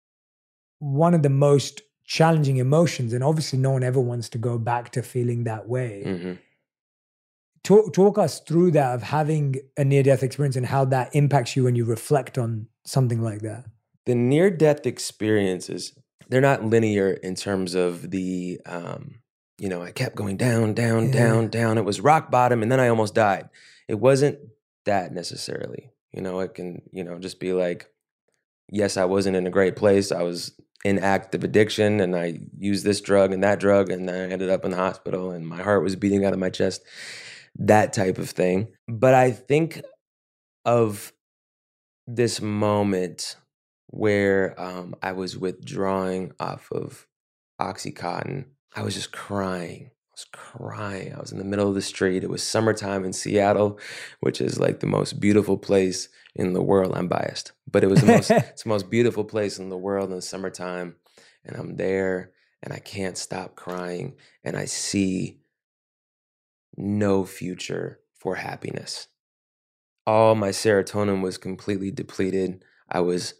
one of the most challenging emotions. And obviously no one ever wants to go back to feeling that way. Talk us through that, of having a near-death experience and how that impacts you when you reflect on something like that. The near-death experiences, they're not linear in terms of the, you know, I kept going down, down, down, down. It was rock bottom, and then I almost died. It wasn't that necessarily. You know, it can, you know, just be like, yes, I wasn't in a great place. I was in active addiction, and I used this drug and that drug, and then I ended up in the hospital, and my heart was beating out of my chest. That type of thing. But I think of this moment where I was withdrawing off of Oxycontin. I was just crying. I was in the middle of the street. It was summertime in Seattle, which is like the most beautiful place in the world. I'm biased, but it was it's the most beautiful place in the world in the summertime. And I'm there, and I can't stop crying. And I see no future for happiness. All my serotonin was completely depleted. I was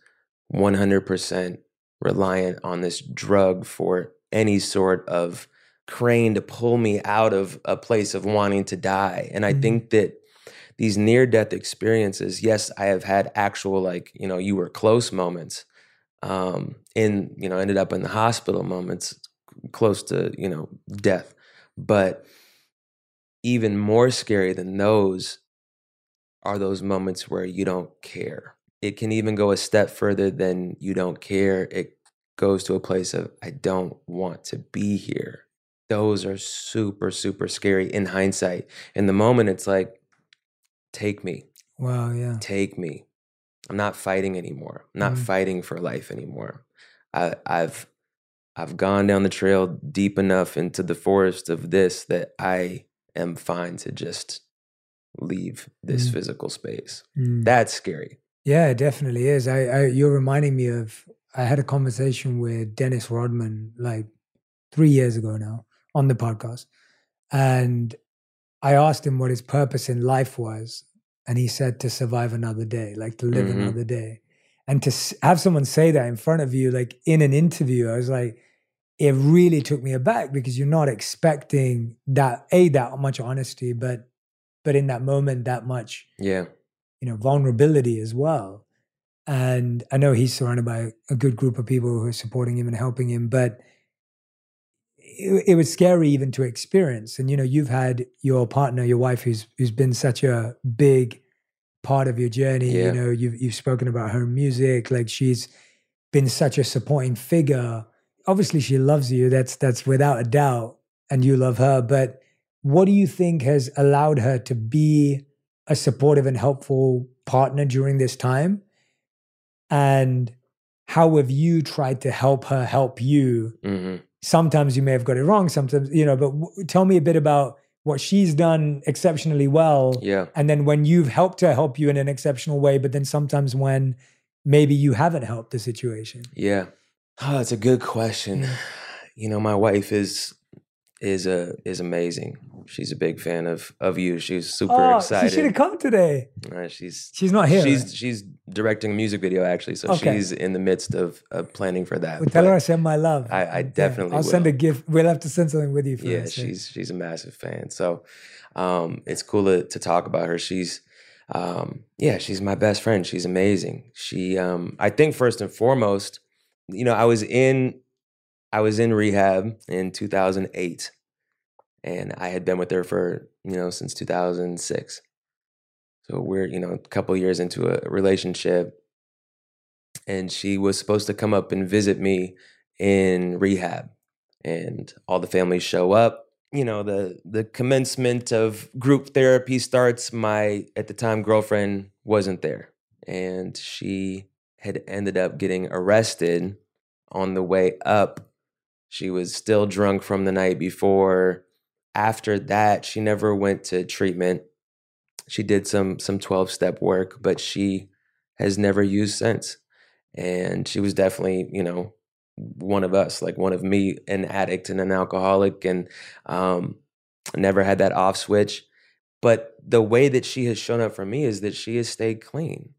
100% reliant on this drug for any sort of crane to pull me out of a place of wanting to die. And I think that these near-death experiences, yes, I have had actual, like, you know, you were close moments, you know, ended up in the hospital moments close to, you know, death. But even more scary than those are those moments where you don't care. It can even go a step further than you don't care. It goes to a place of, I don't want to be here. Those are super, super scary in hindsight. In the moment, it's like, take me. Wow, yeah. Take me. I'm not fighting anymore. I'm not fighting for life anymore. I've gone down the trail deep enough into the forest of this that I am fine to just leave this physical space. That's scary. Yeah, it definitely is. You're reminding me of, I had a conversation with Dennis Rodman like 3 years ago now on the podcast. And I asked him what his purpose in life was. And he said to survive another day, like to live another day. And to have someone say that in front of you, like in an interview, I was like, it really took me aback because you're not expecting that much honesty, but in that moment, that much, vulnerability as well. And I know he's surrounded by a good group of people who are supporting him and helping him, but it was scary even to experience. And, you've had your partner, your wife, who's been such a big part of your journey. Yeah. You've spoken about her music. Like, she's been such a supporting figure. Obviously, she loves you. That's without a doubt. And you love her. But what do you think has allowed her to be a supportive and helpful partner during this time? And how have you tried to help her help you? Mm-hmm. Sometimes you may have got it wrong, sometimes, but tell me a bit about what she's done exceptionally well. Yeah. And then when you've helped her help you in an exceptional way, but then sometimes when maybe you haven't helped the situation. Yeah. Oh, that's a good question. My wife is amazing. She's a big fan of you. She's super excited. She should have come today. She's not here. She's directing a music video actually, so she's in the midst of planning for that. Well, tell her I send my love. I definitely I'll will. send a gift. We'll have to send something with you for her. Yeah, she's a massive fan. So it's cool to talk about her. She's my best friend. She's amazing. She I think first and foremost, I was in rehab in 2008. And I had been with her for, since 2006. So we're, a couple years into a relationship. And she was supposed to come up and visit me in rehab. And all the families show up. The commencement of group therapy starts. My, at the time, girlfriend wasn't there. And she had ended up getting arrested on the way up. She was still drunk from the night before. After that, she never went to treatment. She did some 12-step work, but she has never used since. And she was definitely, one of us, like one of me, an addict and an alcoholic, and never had that off switch. But the way that she has shown up for me is that she has stayed clean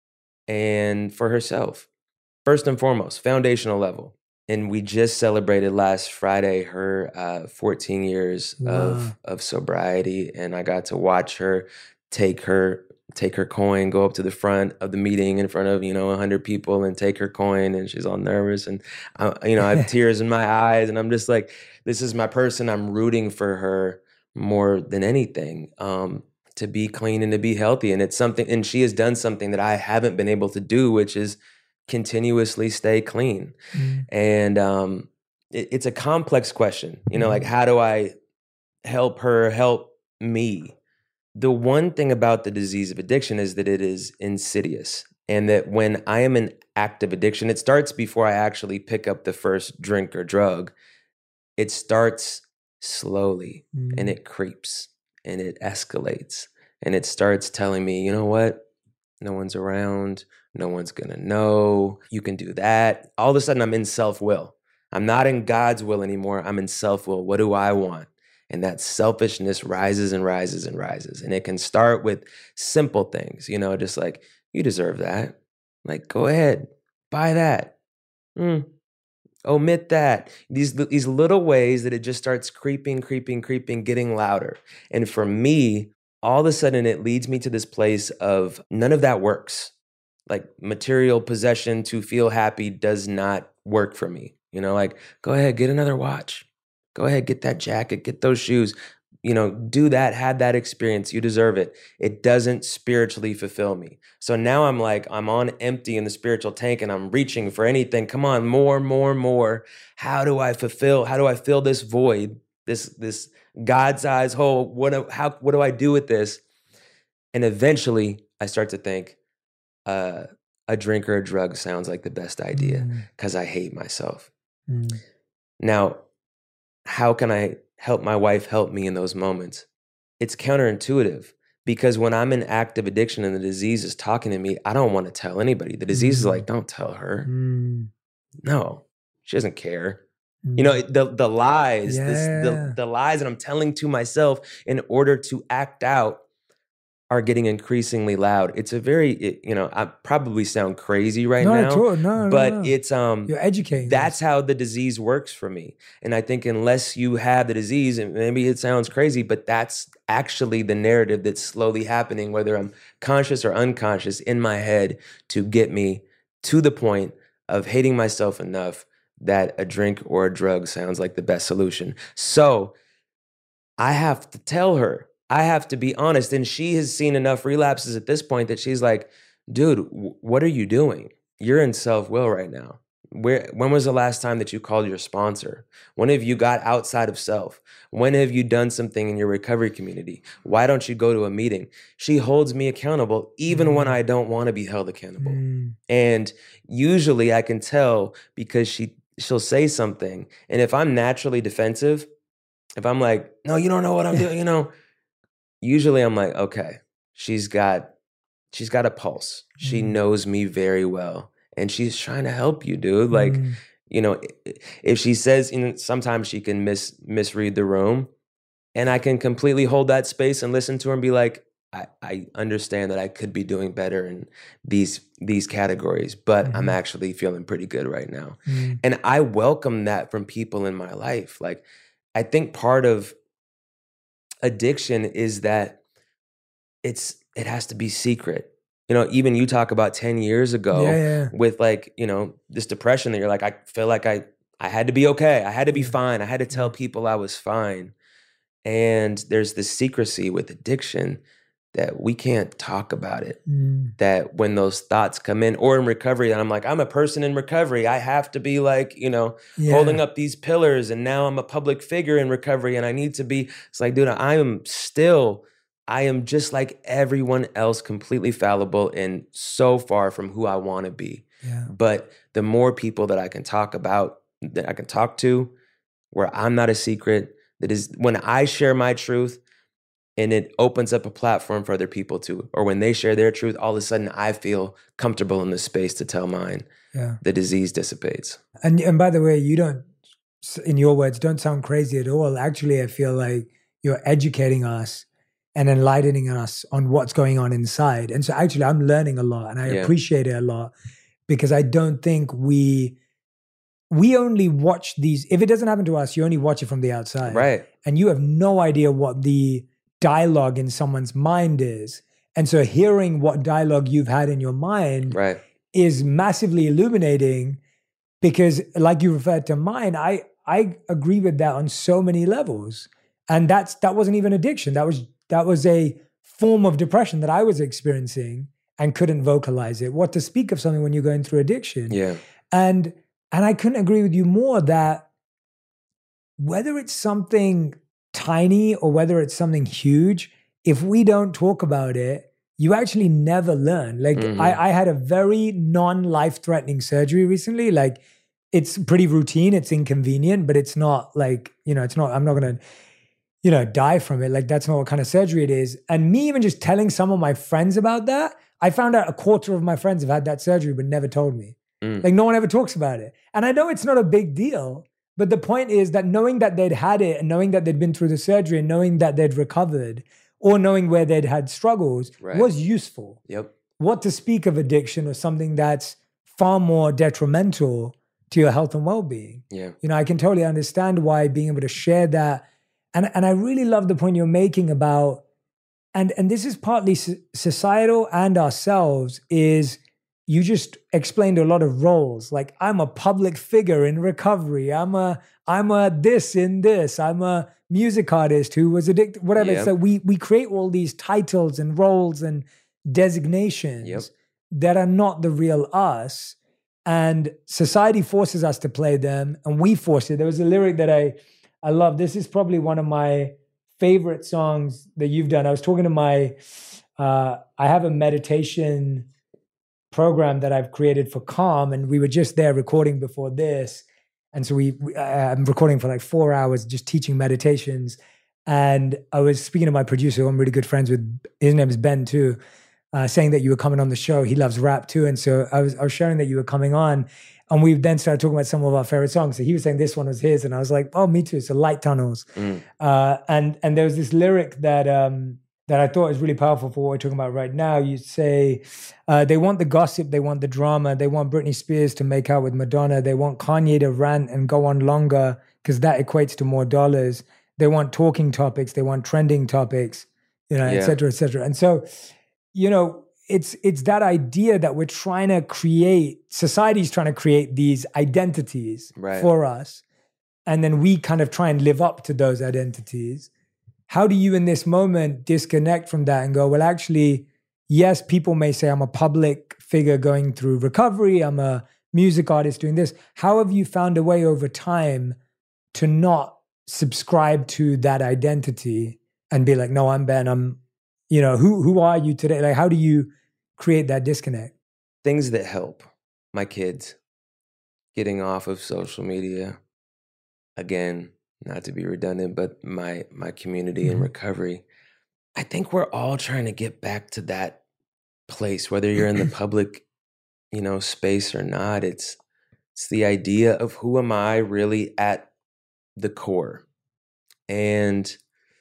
and for herself, first and foremost, foundational level. And we just celebrated last Friday her 14 years of sobriety, and I got to watch her take her coin, go up to the front of the meeting in front of 100 people, and take her coin. And she's all nervous, and I have tears in my eyes, and I'm just like, this is my person. I'm rooting for her more than anything, to be clean and to be healthy. And it's something, and she has done something that I haven't been able to do, which is continuously stay clean. And it's a complex question, like, how do I help her help me? The one thing about the disease of addiction is that it is insidious, and that when I am in active addiction, it starts before I actually pick up the first drink or drug. It starts slowly and it creeps and it escalates, and it starts telling me, you know what? No one's around. No one's going to know. You can do that. All of a sudden, I'm in self-will. I'm not in God's will anymore. I'm in self-will. What do I want? And that selfishness rises and rises and rises. And it can start with simple things, just like, you deserve that. Like, go ahead, buy that. Omit that. These little ways that it just starts creeping, getting louder. And for me, all of a sudden, it leads me to this place of none of that works. Like, material possession to feel happy does not work for me. Like, go ahead, get another watch. Go ahead, get that jacket, get those shoes. Do that, have that experience. You deserve it. It doesn't spiritually fulfill me. So now I'm on empty in the spiritual tank, and I'm reaching for anything. Come on, more. How do I fill this void, this God-sized hole? What do I do with this? And eventually I start to think, a drink or a drug sounds like the best idea because I hate myself. Now, how can I help my wife help me in those moments? It's counterintuitive, because when I'm in active addiction and the disease is talking to me, I don't want to tell anybody. The disease is like, don't tell her. No, she doesn't care. The lies, the lies that I'm telling to myself in order to act out are getting increasingly loud. It's a very, I probably sound crazy right Not now, at all. No, but no. it's You're educating that's us. how the disease works for me. And I think unless you have the disease, and maybe it sounds crazy, but that's actually the narrative that's slowly happening, whether I'm conscious or unconscious in my head, to get me to the point of hating myself enough that a drink or a drug sounds like the best solution. So I have to tell her, I have to be honest. And she has seen enough relapses at this point that she's like, dude, what are you doing? You're in self-will right now. When was the last time that you called your sponsor? When have you got outside of self? When have you done something in your recovery community? Why don't you go to a meeting? She holds me accountable even when I don't want to be held accountable. And usually I can tell because she'll say something. And if I'm naturally defensive, if I'm like, no, you don't know what I'm doing, usually I'm like, okay, she's got a pulse. She knows me very well. And she's trying to help you, dude. Like, if she says, sometimes she can misread the room, and I can completely hold that space and listen to her and be like, I understand that I could be doing better in these categories, but I'm actually feeling pretty good right now. And I welcome that from people in my life. Like, I think part of addiction is that it has to be secret. Even you talk about 10 years ago with this depression that you're like, I feel like I had to be okay. I had to be fine. I had to tell people I was fine. And there's this secrecy with addiction that we can't talk about it. That when those thoughts come in, or in recovery, and I'm like, I'm a person in recovery. I have to be like, holding up these pillars, and now I'm a public figure in recovery and I need to be, it's like, dude, I am just like everyone else, completely fallible and so far from who I want to be. Yeah. But the more people that I can talk about, that I can talk to, where I'm not a secret, that is when I share my truth and it opens up a platform for other people too, or when they share their truth, all of a sudden I feel comfortable in the space to tell mine. Yeah. The disease dissipates. And by the way, you don't, in your words, don't sound crazy at all. Actually, I feel like you're educating us and enlightening us on what's going on inside. And so actually I'm learning a lot, and I appreciate it a lot, because I don't think we only watch these. If it doesn't happen to us, you only watch it from the outside. Right. And you have no idea what the dialogue in someone's mind is. And so hearing what dialogue you've had in your mind is massively illuminating, because like you referred to mine, I agree with that on so many levels. And that wasn't even addiction. That was a form of depression that I was experiencing and couldn't vocalize it. What to speak of something when you're going through addiction. Yeah. And I couldn't agree with you more that whether it's something tiny or whether it's something huge, if we don't talk about it, you actually never learn. Like I had a very non-life-threatening surgery recently. Like, it's pretty routine, it's inconvenient, but it's not like, it's not, I'm not going to, die from it. Like, that's not what kind of surgery it is. And me even just telling some of my friends about that, I found out a quarter of my friends have had that surgery but never told me. Like, no one ever talks about it. And I know it's not a big deal, but the point is that knowing that they'd had it, and knowing that they'd been through the surgery, and knowing that they'd recovered, or knowing where they'd had struggles was useful. Yep. What to speak of addiction or something that's far more detrimental to your health and well-being. Yeah. I can totally understand why being able to share that. And I really love the point you're making about, and this is partly societal and ourselves, is you just explained a lot of roles. Like, I'm a public figure in recovery. I'm a this in this. I'm a music artist who was addicted, whatever. Yeah. So we create all these titles and roles and designations that are not the real us. And society forces us to play them, and we force it. There was a lyric that I love. This is probably one of my favorite songs that you've done. I was talking to I have a meditation program that I've created for Calm, and we were just there recording before this. And so I'm recording for like 4 hours, just teaching meditations. And I was speaking to my producer, who I'm really good friends with. His name is Ben too, saying that you were coming on the show. He loves rap too. And so I was sharing that you were coming on, and we then started talking about some of our favorite songs. So he was saying this one was his, and I was like, oh, me too. So Light Tunnels. And there was this lyric that that I thought is really powerful for what we're talking about right now. You say they want the gossip, they want the drama, they want Britney Spears to make out with Madonna, they want Kanye to rant and go on longer because that equates to more dollars. They want talking topics, they want trending topics, et cetera, et cetera. And so, it's that idea that we're trying to create, society's trying to create these identities for us. And then we kind of try and live up to those identities. How do you in this moment disconnect from that and go, well, actually, yes, people may say I'm a public figure going through recovery, I'm a music artist doing this. How have you found a way over time to not subscribe to that identity and be like, no, I'm Ben, I'm, who are you today? Like, how do you create that disconnect? Things that help my kids getting off of social media. Again, not to be redundant, but my community in recovery. I think we're all trying to get back to that place, whether you're in the public, space or not. It's the idea of who am I really at the core. And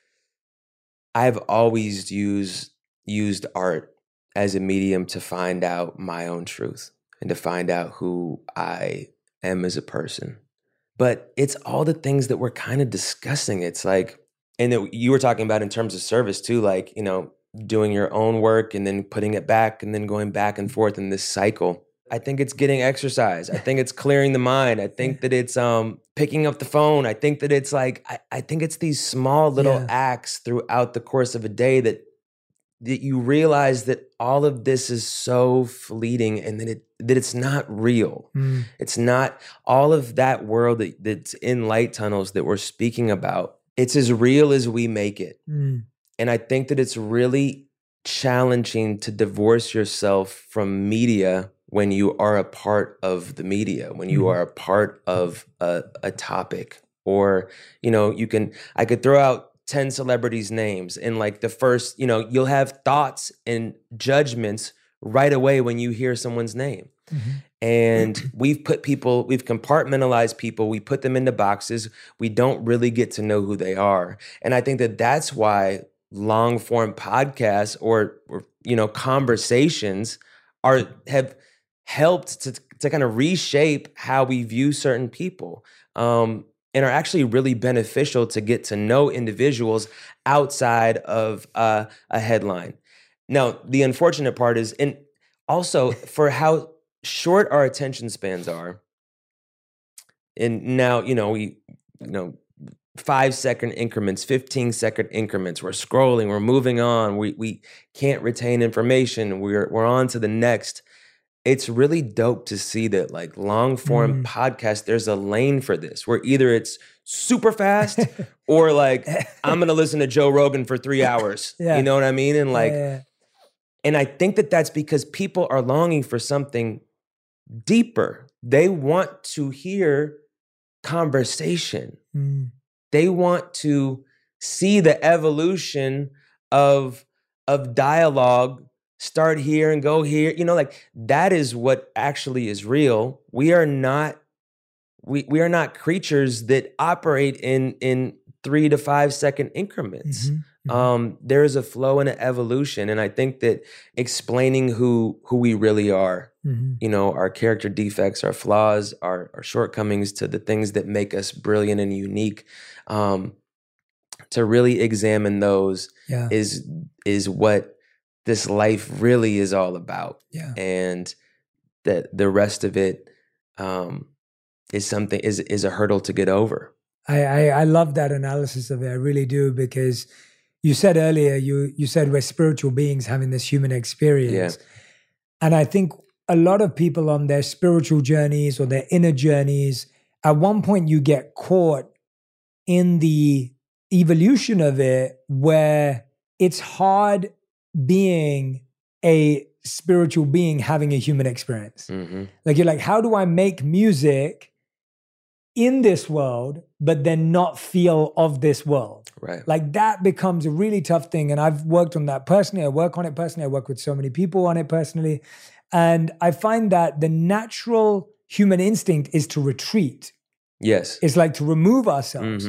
I've always used art as a medium to find out my own truth and to find out who I am as a person. But it's all the things that we're kind of discussing. It's like, and that you were talking about in terms of service too, like, doing your own work and then putting it back and then going back and forth in this cycle. I think it's getting exercise. I think it's clearing the mind. I think that it's picking up the phone. I think that it's like, I think it's these small little acts throughout the course of a day that you realize that all of this is so fleeting and that it's not real. It's not all of that world that's in light tunnels that we're speaking about. It's as real as we make it. And I think that it's really challenging to divorce yourself from media when you are a part of the media, when you are a part of a topic, or, I could throw out 10 celebrities' names and like the first, you'll have thoughts and judgments right away when you hear someone's name. And we've compartmentalized people, we put them into boxes, we don't really get to know who they are. And I think that that's why long form podcasts or conversations have helped to kind of reshape how we view certain people. And are actually really beneficial to get to know individuals outside of a headline. Now, the unfortunate part is, and also for how short our attention spans are, and now, we 5-second increments, 15-second increments, we're scrolling, we're moving on, we can't retain information, we're on to the next. It's really dope to see that like long form podcast, there's a lane for this where either it's super fast or like, I'm going to listen to Joe Rogan for 3 hours. You know what I mean? And like, and I think that that's because people are longing for something deeper. They want to hear conversation. They want to see the evolution of dialogue start here and go here. Like that is what actually is real. We are not creatures that operate in 3 to 5 second increments. There is a flow and an evolution. And I think that explaining who we really are, our character defects, our flaws, our shortcomings, to the things that make us brilliant and unique, to really examine those is what this life really is all about. And that the rest of it is a hurdle to get over. I love that analysis of it. I really do, because you said earlier, you said we're spiritual beings having this human experience. And I think a lot of people on their spiritual journeys or their inner journeys, at one point you get caught in the evolution of it where it's hard being a spiritual being having a human experience. Like you're like, how do I make music in this world, but then not feel of this world? Right. Like that becomes a really tough thing. And I've worked on that personally. I work on it personally. I work with so many people on it personally. And I find that the natural human instinct is to retreat. Yes. It's like to remove ourselves.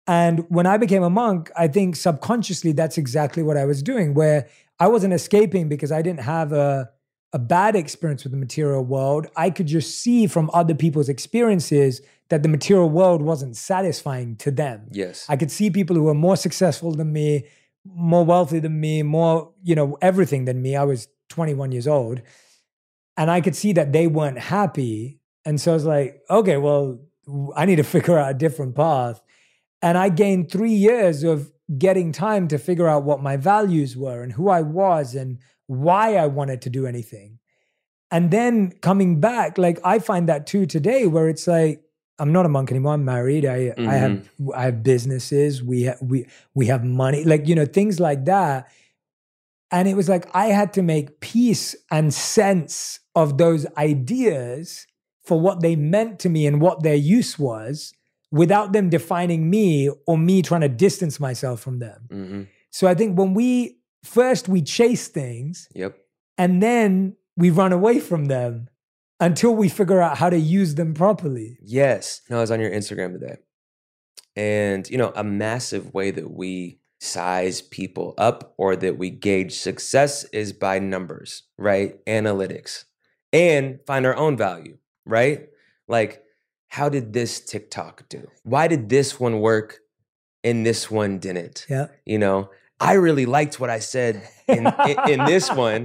And when I became a monk, I think subconsciously that's exactly what I was doing, where I wasn't escaping because I didn't have a bad experience with the material world. I could just see from other people's experiences that the material world wasn't satisfying to them. Yes. I could see people who were more successful than me, more wealthy than me, more, everything than me. I was 21 years old. And I could see that they weren't happy. And so I was like, okay, well, I need to figure out a different path. And I gained 3 years of getting time to figure out what my values were and who I was and why I wanted to do anything. And then coming back, like I find that too today, where it's like, I'm not a monk anymore. I'm married. I have businesses. We have money, like, things like that. And it was like, I had to make peace and sense of those ideas for what they meant to me and what their use was, without them defining me or me trying to distance myself from them. Mm-hmm. So I think when we chase things, Yep. and then we run away from them until we figure out how to use them properly. Yes. No, I was on your Instagram today. And, a massive way that we size people up or that we gauge success is by numbers, right? Analytics. And find our own value, right? Like, how did this TikTok do? Why did this one work and this one didn't? Yeah. I really liked what I said in this one,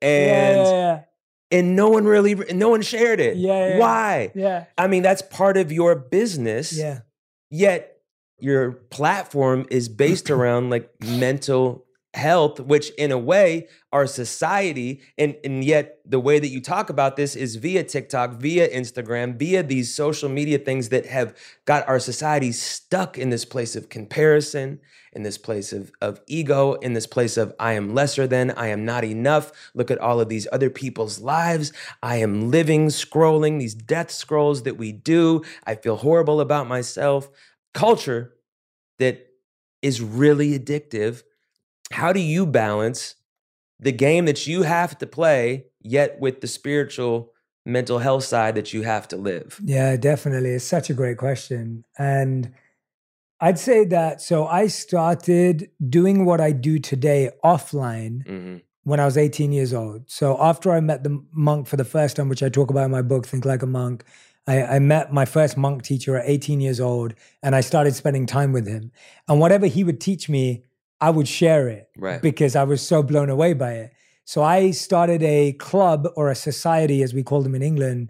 and and no one shared it. Yeah. Why? Yeah. I mean, that's part of your business. Yeah. Yet your platform is based around like mental health, which in a way our society, and yet the way that you talk about this is via TikTok, via Instagram, via these social media things that have got our society stuck in this place of comparison, in this place of ego, in this place of I am lesser than, I am not enough. Look at all of these other people's lives. I am living, scrolling, these death scrolls that we do. I feel horrible about myself. Culture that is really addictive. How do you balance the game that you have to play, yet with the spiritual, mental health side that you have to live? Yeah, definitely. It's such a great question. And I'd say that, so I started doing what I do today offline when I was 18 years old. So after I met the monk for the first time, which I talk about in my book, Think Like a Monk, I met my first monk teacher at 18 years old, and I started spending time with him. And whatever he would teach me, I would share it, right, because I was so blown away by it. So I started a club, or a society, as we call them in England,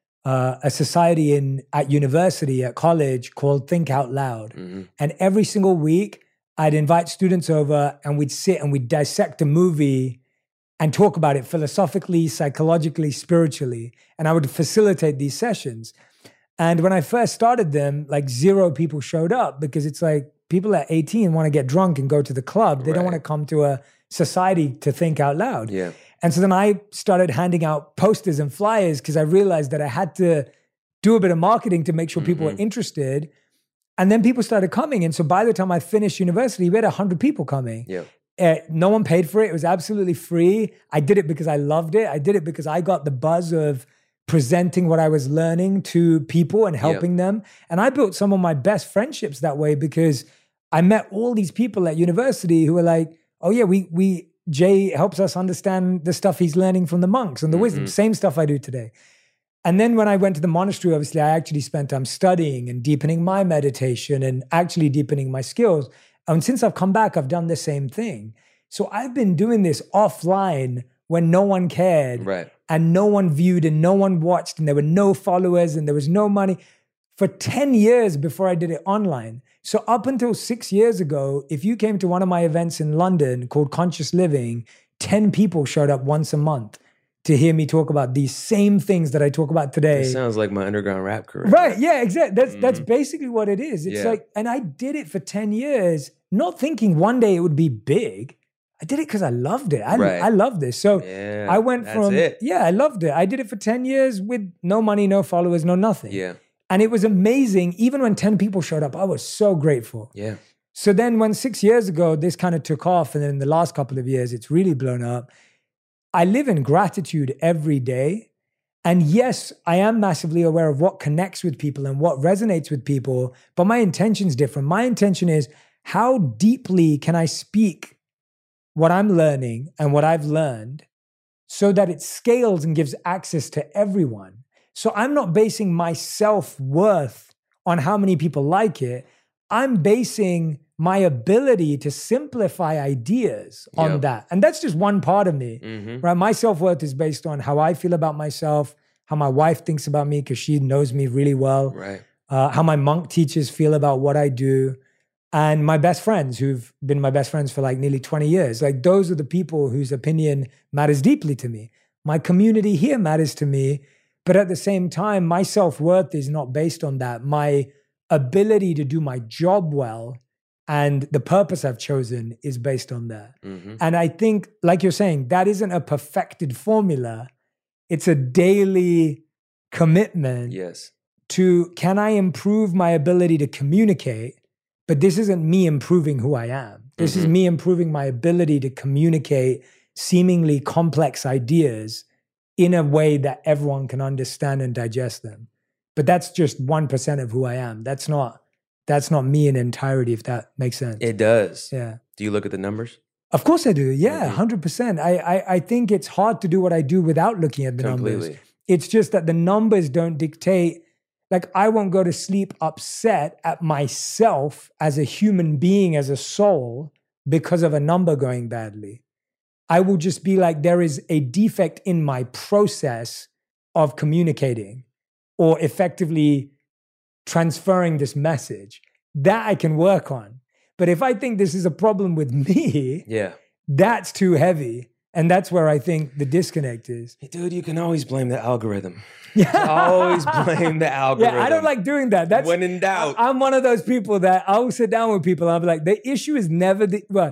a society at university, at college, called Think Out Loud. And every single week, I'd invite students over, and we'd sit and we'd dissect a movie and talk about it philosophically, psychologically, spiritually. And I would facilitate these sessions. And when I first started them, like 0 people showed up, because it's like, people at 18 want to get drunk and go to the club. They don't want to come to a society to think out loud. Yeah. And so then I started handing out posters and flyers, because I realized that I had to do a bit of marketing to make sure people were interested. And then people started coming. And so by the time I finished university, we had 100 people coming. Yeah. No one paid for it. It was absolutely free. I did it because I loved it. I did it because I got the buzz of presenting what I was learning to people and helping them. And I built some of my best friendships that way, because I met all these people at university who were like, oh yeah, Jay helps us understand the stuff he's learning from the monks and the wisdom, same stuff I do today. And then when I went to the monastery, obviously I actually spent time studying and deepening my meditation and actually deepening my skills. And since I've come back, I've done the same thing. So I've been doing this offline when no one cared, right, and no one viewed and no one watched, and there were no followers and there was no money, for 10 years before I did it online. So up until 6 years ago, if you came to one of my events in London called Conscious Living, 10 people showed up once a month to hear me talk about these same things that I talk about today. It sounds like my underground rap career. Right, yeah, exactly. That's basically what it is. It's Yeah. like, and I did it for 10 years, not thinking one day it would be big. I did it because I loved it. I love this. So Yeah, I went that's from, it. I loved it. I did it for 10 years with no money, no followers, no nothing. Yeah. And it was amazing. Even when 10 people showed up, I was so grateful. Yeah. So then when 6 years ago, this kind of took off, and then in the last couple of years, it's really blown up. I live in gratitude every day. And yes, I am massively aware of what connects with people and what resonates with people, but my intention's different. My intention is, how deeply can I speak what I'm learning and what I've learned so that it scales and gives access to everyone? So I'm not basing my self-worth on how many people like it. I'm basing my ability to simplify ideas on that. And that's just one part of me, right? My self-worth is based on how I feel about myself, how my wife thinks about me because she knows me really well, right? How my monk teachers feel about what I do, and my best friends who've been my best friends for like nearly 20 years. Like those are the people whose opinion matters deeply to me. My community here matters to me, but at the same time, my self-worth is not based on that. My ability to do my job well and the purpose I've chosen is based on that. And I think, like you're saying, that isn't a perfected formula. It's a daily commitment to, can I improve my ability to communicate? But this isn't me improving who I am. This is me improving my ability to communicate seemingly complex ideas in a way that everyone can understand and digest them. But that's just 1% of who I am. That's not me in entirety, if that makes sense. It does. Yeah. Do you look at the numbers? Of course I do. Yeah, 100%. I think it's hard to do what I do without looking at the numbers. It's just that the numbers don't dictate. Like, I won't go to sleep upset at myself as a human being, as a soul, because of a number going badly. I will just be like, there is a defect in my process of communicating or effectively transferring this message that I can work on. But if I think this is a problem with me, that's too heavy. And that's where I think the disconnect is. Hey, dude, you can always blame the algorithm. Always blame the algorithm. Yeah, I don't like doing that. That's when in doubt. I'm one of those people that I'll sit down with people and I'll be like, the issue is never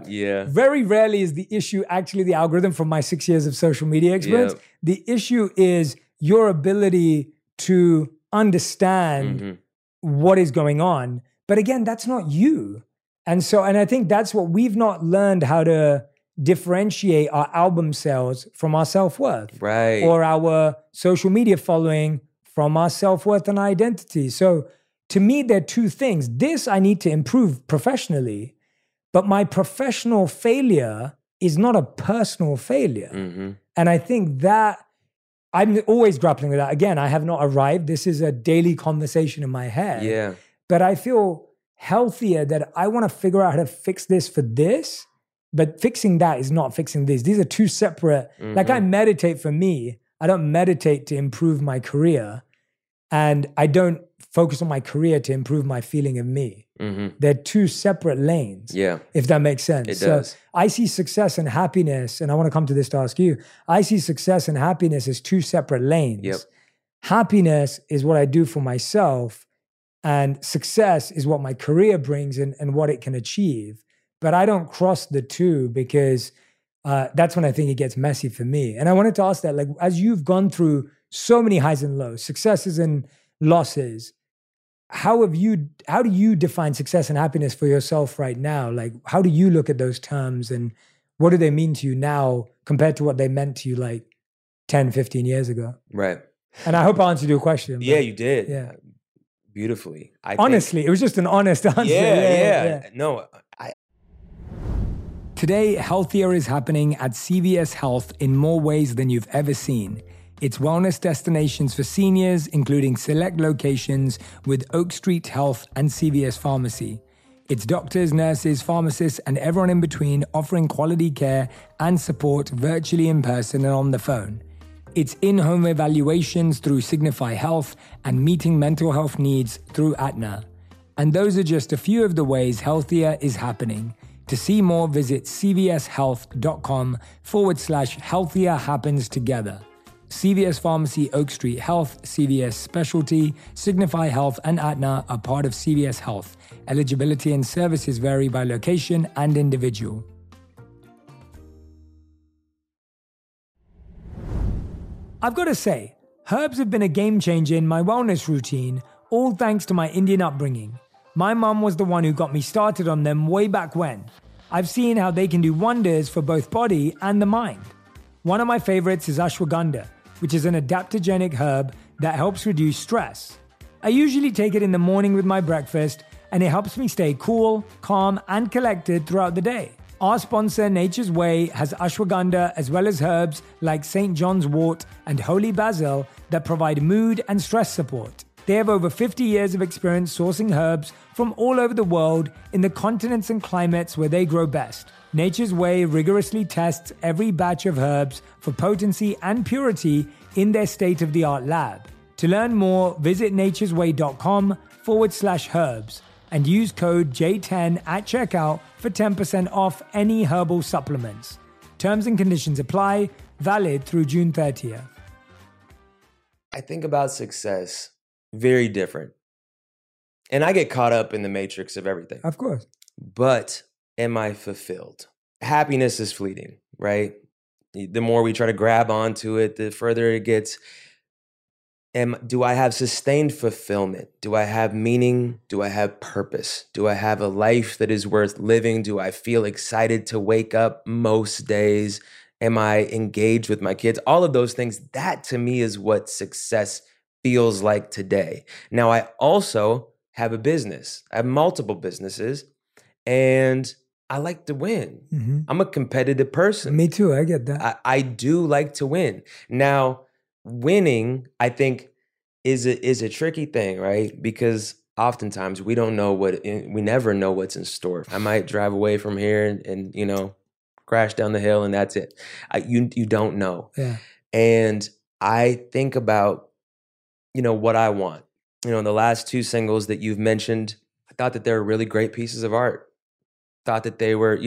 very rarely is the issue actually the algorithm from my 6 years of social media experience. The issue is your ability to understand what is going on. But again, that's not you. And I think that's what we've not learned, how to differentiate our album sales from our self-worth. Right. Or our social media following from our self-worth and identity. So to me, there are two things. This I need to improve professionally, but my professional failure is not a personal failure. And I think that I'm always grappling with that. Again, I have not arrived. This is a daily conversation in my head. Yeah. But I feel healthier that I want to figure out how to fix this for this, but fixing that is not fixing this. These are two separate, like I meditate for me. I don't meditate to improve my career, and I don't focus on my career to improve my feeling of me. They're two separate lanes, if that makes sense. It does. I see success and happiness, and I want to come to this to ask you. I see success and happiness as two separate lanes. Happiness is what I do for myself, and success is what my career brings and what it can achieve. But I don't cross the two because that's when I think it gets messy for me. And I wanted to ask that, like, as you've gone through so many highs and lows, successes and losses, how do you define success and happiness for yourself right now? Like, how do you look at those terms and what do they mean to you now compared to what they meant to you like 10, 15 years ago? Right. And I hope I answered your question. Yeah, you did. Yeah. Beautifully. Honestly, it was just an honest answer. Yeah. No, Today, Healthier is happening at CVS Health in more ways than you've ever seen. It's wellness destinations for seniors, including select locations with Oak Street Health and CVS Pharmacy. It's doctors, nurses, pharmacists, and everyone in between offering quality care and support virtually, in person, and on the phone. It's in-home evaluations through Signify Health and meeting mental health needs through Aetna. And those are just a few of the ways Healthier is happening. To see more, visit cvshealth.com/healthier happens together. CVS Pharmacy, Oak Street Health, CVS Specialty, Signify Health, and Aetna are part of CVS Health. Eligibility and services vary by location and individual. I've got to say, herbs have been a game changer in my wellness routine, all thanks to my Indian upbringing. My mum was the one who got me started on them way back when. I've seen how they can do wonders for both body and the mind. One of my favorites is ashwagandha. which is an adaptogenic herb that helps reduce stress. I usually take it in the morning with my breakfast, and it helps me stay cool, calm, and collected throughout the day. Our sponsor, Nature's Way, has ashwagandha as well as herbs like St. John's wort and holy basil that provide mood and stress support. They have over 50 years of experience sourcing herbs from all over the world in the continents and climates where they grow best. Nature's Way rigorously tests every batch of herbs for potency and purity in their state-of-the-art lab. To learn more, visit naturesway.com/herbs and use code J10 at checkout for 10% off any herbal supplements. Terms and conditions apply, valid through June 30th. I think about success very different. And I get caught up in the matrix of everything. Of course. But am I fulfilled? Happiness is fleeting, right? The more we try to grab onto it, the further it gets. Do I have sustained fulfillment? Do I have meaning? Do I have purpose? Do I have a life that is worth living? Do I feel excited to wake up most days? Am I engaged with my kids? All of those things, that to me is what success feels like today. Now, I also have a business. I have multiple businesses, and I like to win. Mm-hmm. I'm a competitive person. Me too, I get that. I do like to win. Now, winning, I think, is a tricky thing, right? Because oftentimes we never know what's in store. I might drive away from here and crash down the hill and that's it. You don't know. Yeah. And I think about, what I want. The last two singles that you've mentioned, I thought that they were really great pieces of art. Thought that they were,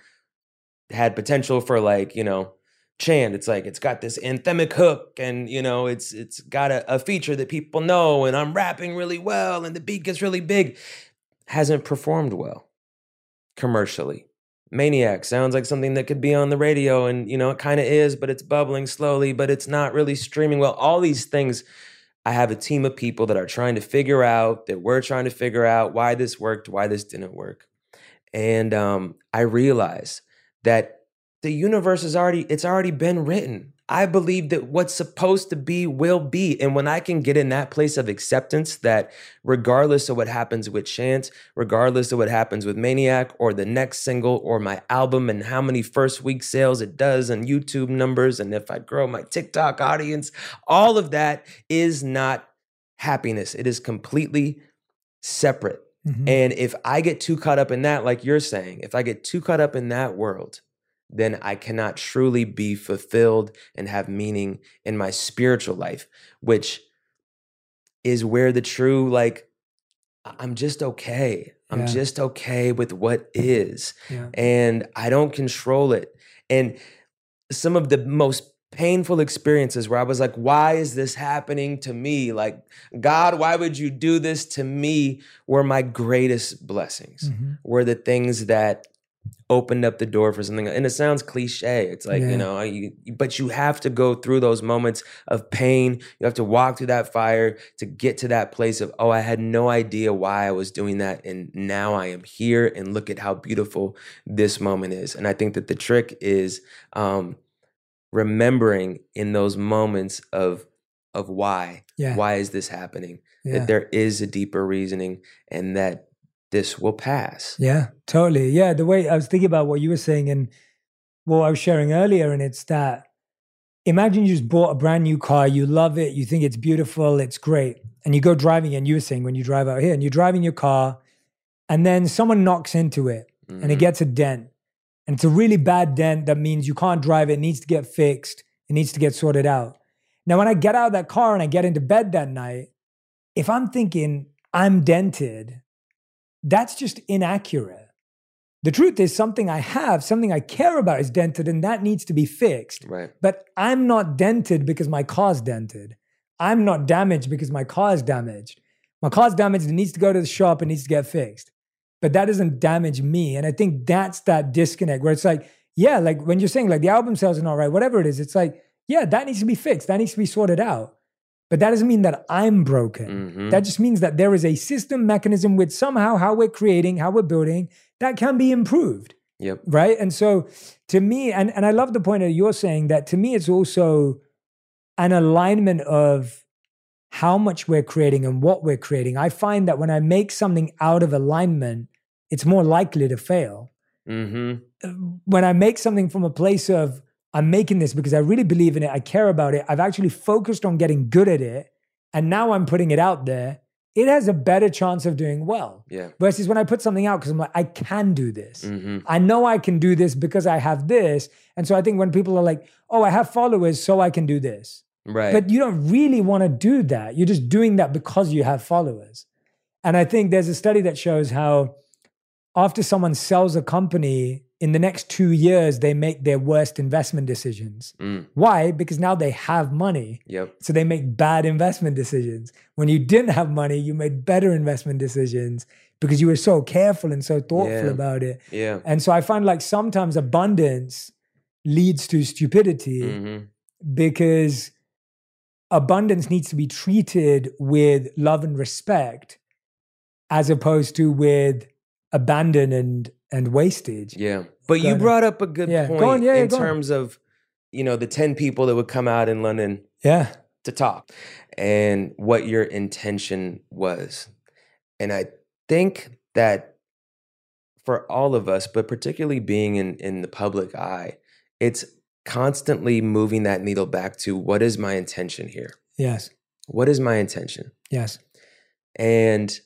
had potential for chant. It's like it's got this anthemic hook, and it's got a feature that people know, and I'm rapping really well, and the beat gets really big. Hasn't performed well commercially. Maniac sounds like something that could be on the radio, and it kind of is, but it's bubbling slowly, but it's not really streaming well. All these things, I have a team of people that are trying to figure out, that we're trying to figure out why this worked, why this didn't work. And I realize that the universe it's already been written. I believe that what's supposed to be will be. And when I can get in that place of acceptance that regardless of what happens with Chant, regardless of what happens with Maniac or the next single or my album and how many first week sales it does and YouTube numbers, and if I grow my TikTok audience, all of that is not happiness. It is completely separate. Mm-hmm. And if I get too caught up in that, like you're saying, if I get too caught up in that world, then I cannot truly be fulfilled and have meaning in my spiritual life, which is where the true, I'm just okay. I'm just okay with what is. Yeah. And I don't control it. And some of the most painful experiences where I was like, why is this happening to me? Like, God, why would you do this to me? Were my greatest blessings, were the things that opened up the door for something. And it sounds cliche. It's like, but you have to go through those moments of pain. You have to walk through that fire to get to that place of, I had no idea why I was doing that. And now I am here, and look at how beautiful this moment is. And I think that the trick is remembering in those moments of why. Yeah. Why is this happening? Yeah. That there is a deeper reasoning, and that this will pass. Yeah, totally. Yeah, the way I was thinking about what you were saying and what I was sharing earlier, and it's that, imagine you just bought a brand new car, you love it, you think it's beautiful, it's great, and you go driving, and you were saying when you drive out here, and you're driving your car, and then someone knocks into it, and it gets a dent, and it's a really bad dent that means you can't drive it, it needs to get fixed, it needs to get sorted out. Now, when I get out of that car and I get into bed that night, if I'm thinking I'm dented, that's just inaccurate. The truth is something I have, something I care about is dented, and that needs to be fixed. Right. But I'm not dented because my car's dented. I'm not damaged because my car is damaged. My car's damaged, it needs to go to the shop, it needs to get fixed. But that doesn't damage me. And I think that's that disconnect where it's like, yeah, like when you're saying like the album sales are not right, whatever it is, it's like, yeah, that needs to be fixed. That needs to be sorted out. But that doesn't mean that I'm broken. Mm-hmm. That just means that there is a system mechanism with somehow how we're creating, how we're building, that can be improved. Yep. Right? And so to me, and I love the point that you're saying that to me, it's also an alignment of how much we're creating and what we're creating. I find that when I make something out of alignment, it's more likely to fail. When I make something from a place of, I'm making this because I really believe in it, I care about it, I've actually focused on getting good at it, and now I'm putting it out there, it has a better chance of doing well. Yeah. Versus when I put something out because I'm like, I can do this. I know I can do this because I have this. And so I think when people are like, oh, I have followers, so I can do this. Right. But you don't really want to do that. You're just doing that because you have followers. And I think there's a study that shows how after someone sells a company, in the next 2 years, they make their worst investment decisions. Why? Because now they have money. Yep. So they make bad investment decisions. When you didn't have money, you made better investment decisions because you were so careful and so thoughtful about it. Yeah. And so I find like sometimes abundance leads to stupidity because abundance needs to be treated with love and respect as opposed to with abandon and wastage. Yeah. But you brought up a good point in terms of, you know, the 10 people that would come out in London to talk and what your intention was. And I think that for all of us, but particularly being in the public eye, it's constantly moving that needle back to what is my intention here? Yes. What is my intention? Yes. And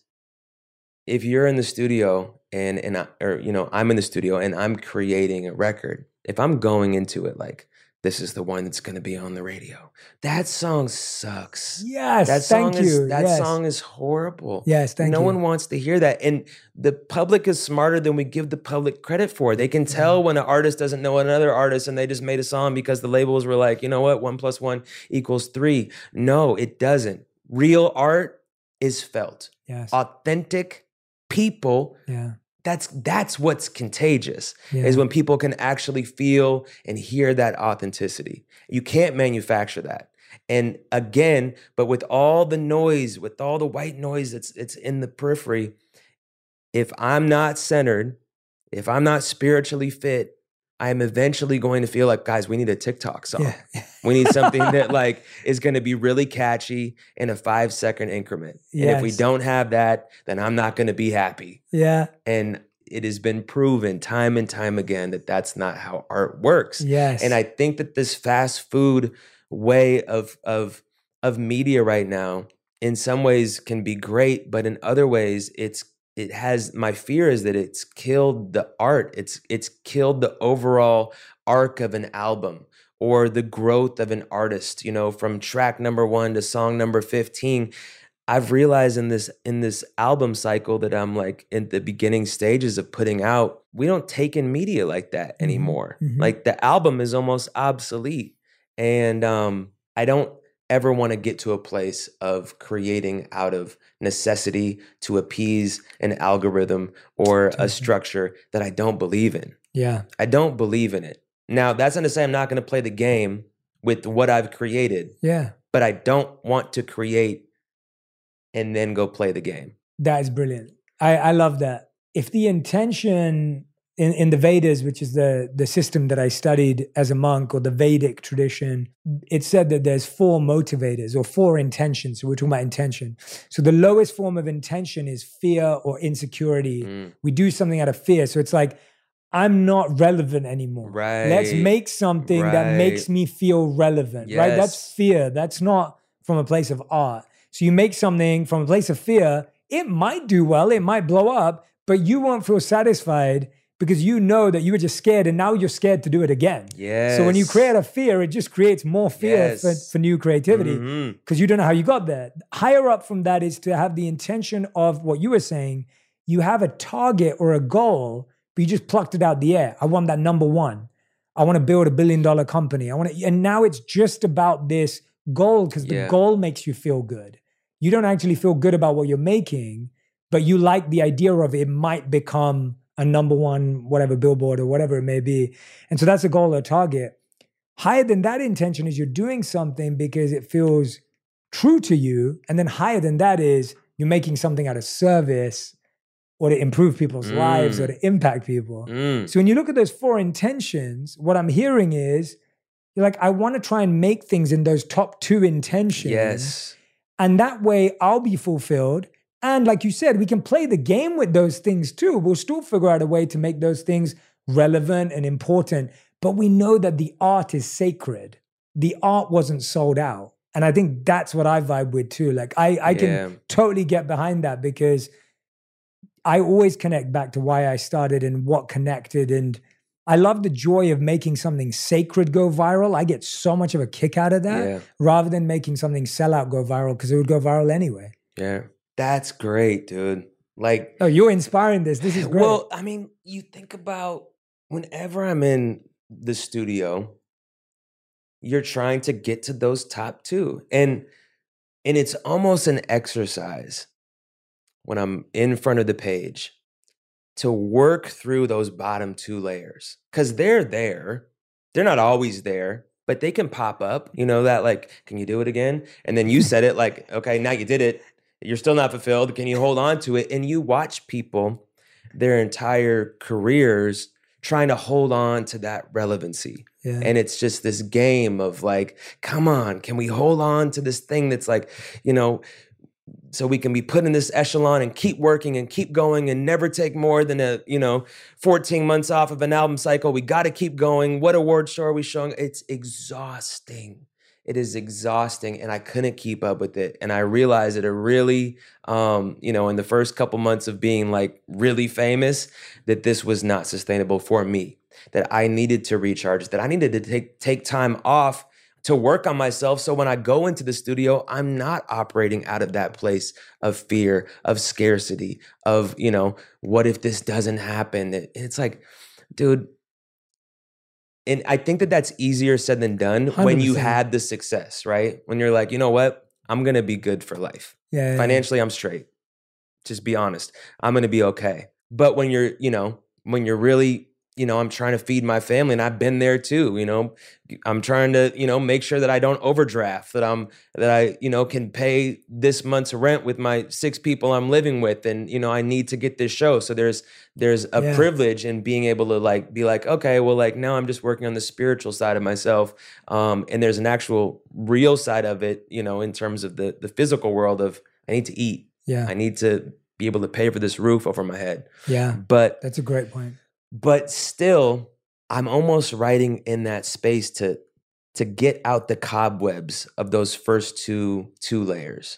if you're in the studio I'm in the studio and I'm creating a record, if I'm going into it like, this is the one that's going to be on the radio, that song sucks. Yes, that song song is horrible. Yes, thank you. No one wants to hear that. And the public is smarter than we give the public credit for. They can tell when an artist doesn't know another artist and they just made a song because the labels were like, you know what, 1 + 1 = 3. No, it doesn't. Real art is felt. Yes. Authentic people. Yeah. That's what's contagious, is when people can actually feel and hear that authenticity. You can't manufacture that. And again, but with all the noise, with all the white noise that's in the periphery, if I'm not centered, if I'm not spiritually fit, I am eventually going to feel like, guys, we need a TikTok song. Yeah. We need something that like is going to be really catchy in a 5-second increment. Yes. And if we don't have that, then I'm not going to be happy. Yeah. And it has been proven time and time again that that's not how art works. Yes. And I think that this fast food way of media right now, in some ways can be great, but in other ways my fear is that it's killed the art. It's killed the overall arc of an album or the growth of an artist, you know, from track number 1 to song number 15. I've realized in this album cycle that I'm like in the beginning stages of putting out, we don't take in media like that anymore. Like the album is almost obsolete. And I don't ever want to get to a place of creating out of necessity to appease an algorithm or a structure that I don't believe in. Yeah. I don't believe in it. Now, that's not to say I'm not going to play the game with what I've created. Yeah. But I don't want to create and then go play the game. That is brilliant. I love that. If the intention in the Vedas, which is the system that I studied as a monk, or the Vedic tradition, it said that there's 4 motivators or 4 intentions. So we're talking about intention. So the lowest form of intention is fear or insecurity. We do something out of fear. So it's like, I'm not relevant anymore. Right. Let's make something that makes me feel relevant. Right? That's fear. That's not from a place of art. So you make something from a place of fear. It might do well. It might blow up, but you won't feel satisfied because you know that you were just scared and now you're scared to do it again. Yes. So when you create a fear, it just creates more fear for new creativity because you don't know how you got there. Higher up from that is to have the intention of what you were saying. You have a target or a goal, but you just plucked it out the air. I want that number 1. I want to build $1 billion company. And now it's just about this goal because the goal makes you feel good. You don't actually feel good about what you're making, but you like the idea of it might become a number 1, whatever, Billboard or whatever it may be. And so that's a goal or target. Higher than that intention is you're doing something because it feels true to you. And then higher than that is you're making something out of service or to improve people's lives or to impact people. So when you look at those 4 intentions, what I'm hearing is, You're like, I want to try and make things in those top 2 intentions. Yes. And that way I'll be fulfilled. And like you said, we can play the game with those things too. We'll still figure out a way to make those things relevant and important. But we know that the art is sacred. The art wasn't sold out. And I think that's what I vibe with too. Like I can totally get behind that, because I always connect back to why I started and what connected. And I love the joy of making something sacred go viral. I get so much of a kick out of that rather than making something sell out go viral, because it would go viral anyway. Yeah. That's great, dude. Like, oh, you're inspiring this. This is great. Well, I mean, you think about whenever I'm in the studio, you're trying to get to those top 2. And it's almost an exercise when I'm in front of the page to work through those bottom 2 layers. Because they're there. They're not always there, but they can pop up. You know that, like, can you do it again? And then you said it like, okay, now you did it. You're still not fulfilled. Can you hold on to it? And you watch people their entire careers trying to hold on to that relevancy. Yeah. And it's just this game of like, come on, can we hold on to this thing that's like, you know, so we can be put in this echelon and keep working and keep going and never take more than 14 months off of an album cycle. We got to keep going. What award show are we showing? It's exhausting. It is exhausting, and I couldn't keep up with it. And I realized that it really, in the first couple months of being like really famous, that this was not sustainable for me, that I needed to recharge, that I needed to take time off to work on myself. So when I go into the studio, I'm not operating out of that place of fear, of scarcity, of, what if this doesn't happen? It's like, dude, and I think that that's easier said than done 100%. When you had the success, right? When you're like, you know what? I'm going to be good for life. Yeah. Financially, I'm straight. Just be honest. I'm going to be okay. But when you're really, I'm trying to feed my family, and I've been there too, I'm trying to, make sure that I don't overdraft, that I can pay this month's rent with my 6 people I'm living with. And, I need to get this show. So there's a privilege in being able to be like, okay, well, like now I'm just working on the spiritual side of myself. And there's an actual real side of it, in terms of the physical world of I need to eat. Yeah. I need to be able to pay for this roof over my head. Yeah. But that's a great point. But still, I'm almost writing in that space to get out the cobwebs of those first two layers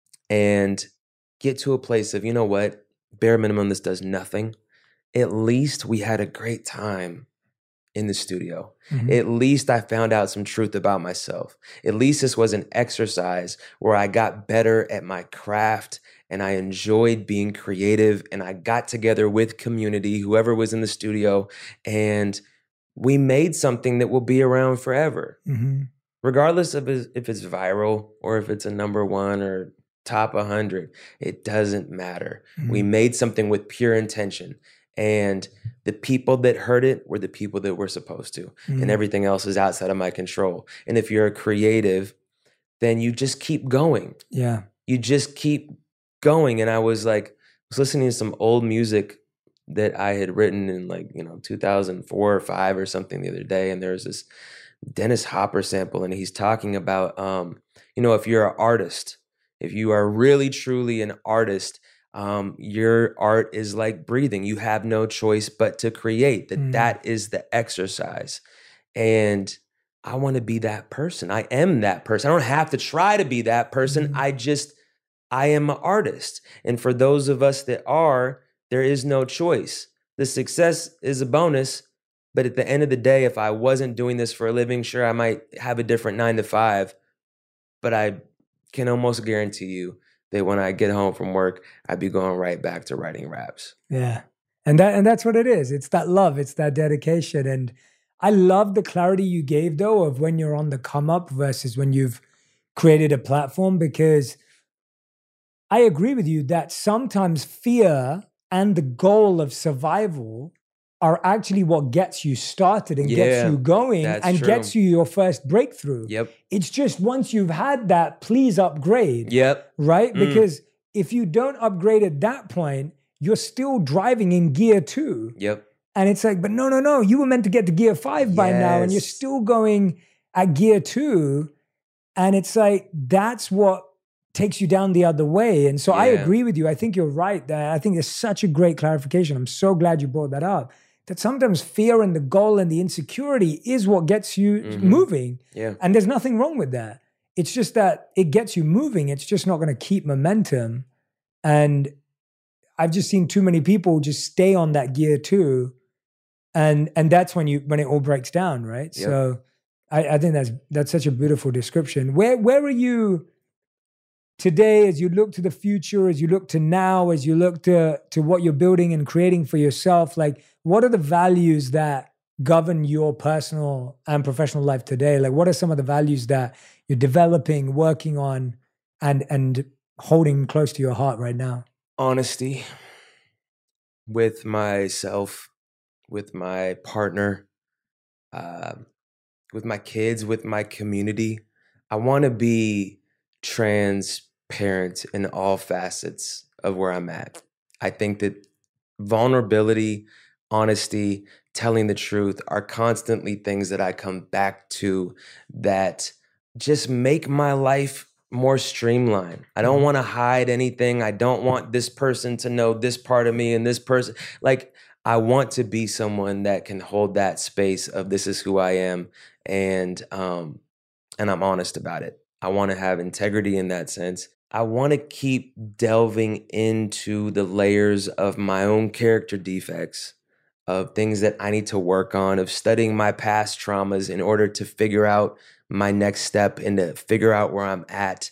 and get to a place of, you know what, bare minimum, this does nothing. At least we had a great time in the studio. Mm-hmm. At least I found out some truth about myself. At least this was an exercise where I got better at my craft and I enjoyed being creative, and I got together with community, whoever was in the studio, and we made something that will be around forever. Mm-hmm. Regardless of if it's viral or if it's a number 1 or top 100, it doesn't matter. Mm-hmm. We made something with pure intention. And the people that heard it were the people that were supposed to. Mm-hmm. And everything else is outside of my control. And if you're a creative, then you just keep going. Yeah. You just keep going. And I was listening to some old music that I had written in 2004 or 5 or something the other day. And there was this Dennis Hopper sample, and he's talking about, if you're an artist, if you are really, truly an artist, your art is like breathing. You have no choice but to create. That is the exercise. And I want to be that person. I am that person. I don't have to try to be that person. I am an artist. And for those of us that are, there is no choice. The success is a bonus. But at the end of the day, if I wasn't doing this for a living, sure, I might have a different 9 to 5. But I can almost guarantee you that when I get home from work, I'd be going right back to writing raps. Yeah. And that's what it is. It's that love. It's that dedication. And I love the clarity you gave, though, of when you're on the come up versus when you've created a platform, because I agree with you that sometimes fear and the goal of survival are actually what gets you started and gets you going and gets you your first breakthrough. Yep. It's just once you've had that, please upgrade. Yep. Right? Because if you don't upgrade at that point, you're still driving in gear 2. Yep. And it's like, but no, you were meant to get to gear 5 by now, and you're still going at gear 2, and it's like, that's what takes you down the other way. And so I agree with you. I think you're right there. I think it's such a great clarification. I'm so glad you brought that up. That sometimes fear and the goal and the insecurity is what gets you moving. Yeah. And there's nothing wrong with that. It's just that it gets you moving. It's just not going to keep momentum. And I've just seen too many people just stay on that gear 2. And that's when it all breaks down, right? Yep. So I think that's such a beautiful description. Where are you today, as you look to the future, as you look to now, as you look to what you're building and creating for yourself? Like, what are the values that govern your personal and professional life today? Like, what are some of the values that you're developing, working on, and holding close to your heart right now? Honesty with myself, with my partner, with my kids, with my community. I want to be transparent in all facets of where I'm at. I think that vulnerability, honesty, telling the truth are constantly things that I come back to that just make my life more streamlined. I don't want to hide anything. I don't want this person to know this part of me and this person. Like, I want to be someone that can hold that space of this is who I am, and I'm honest about it. I want to have integrity in that sense. I want to keep delving into the layers of my own character defects, of things that I need to work on, of studying my past traumas in order to figure out my next step and to figure out where I'm at.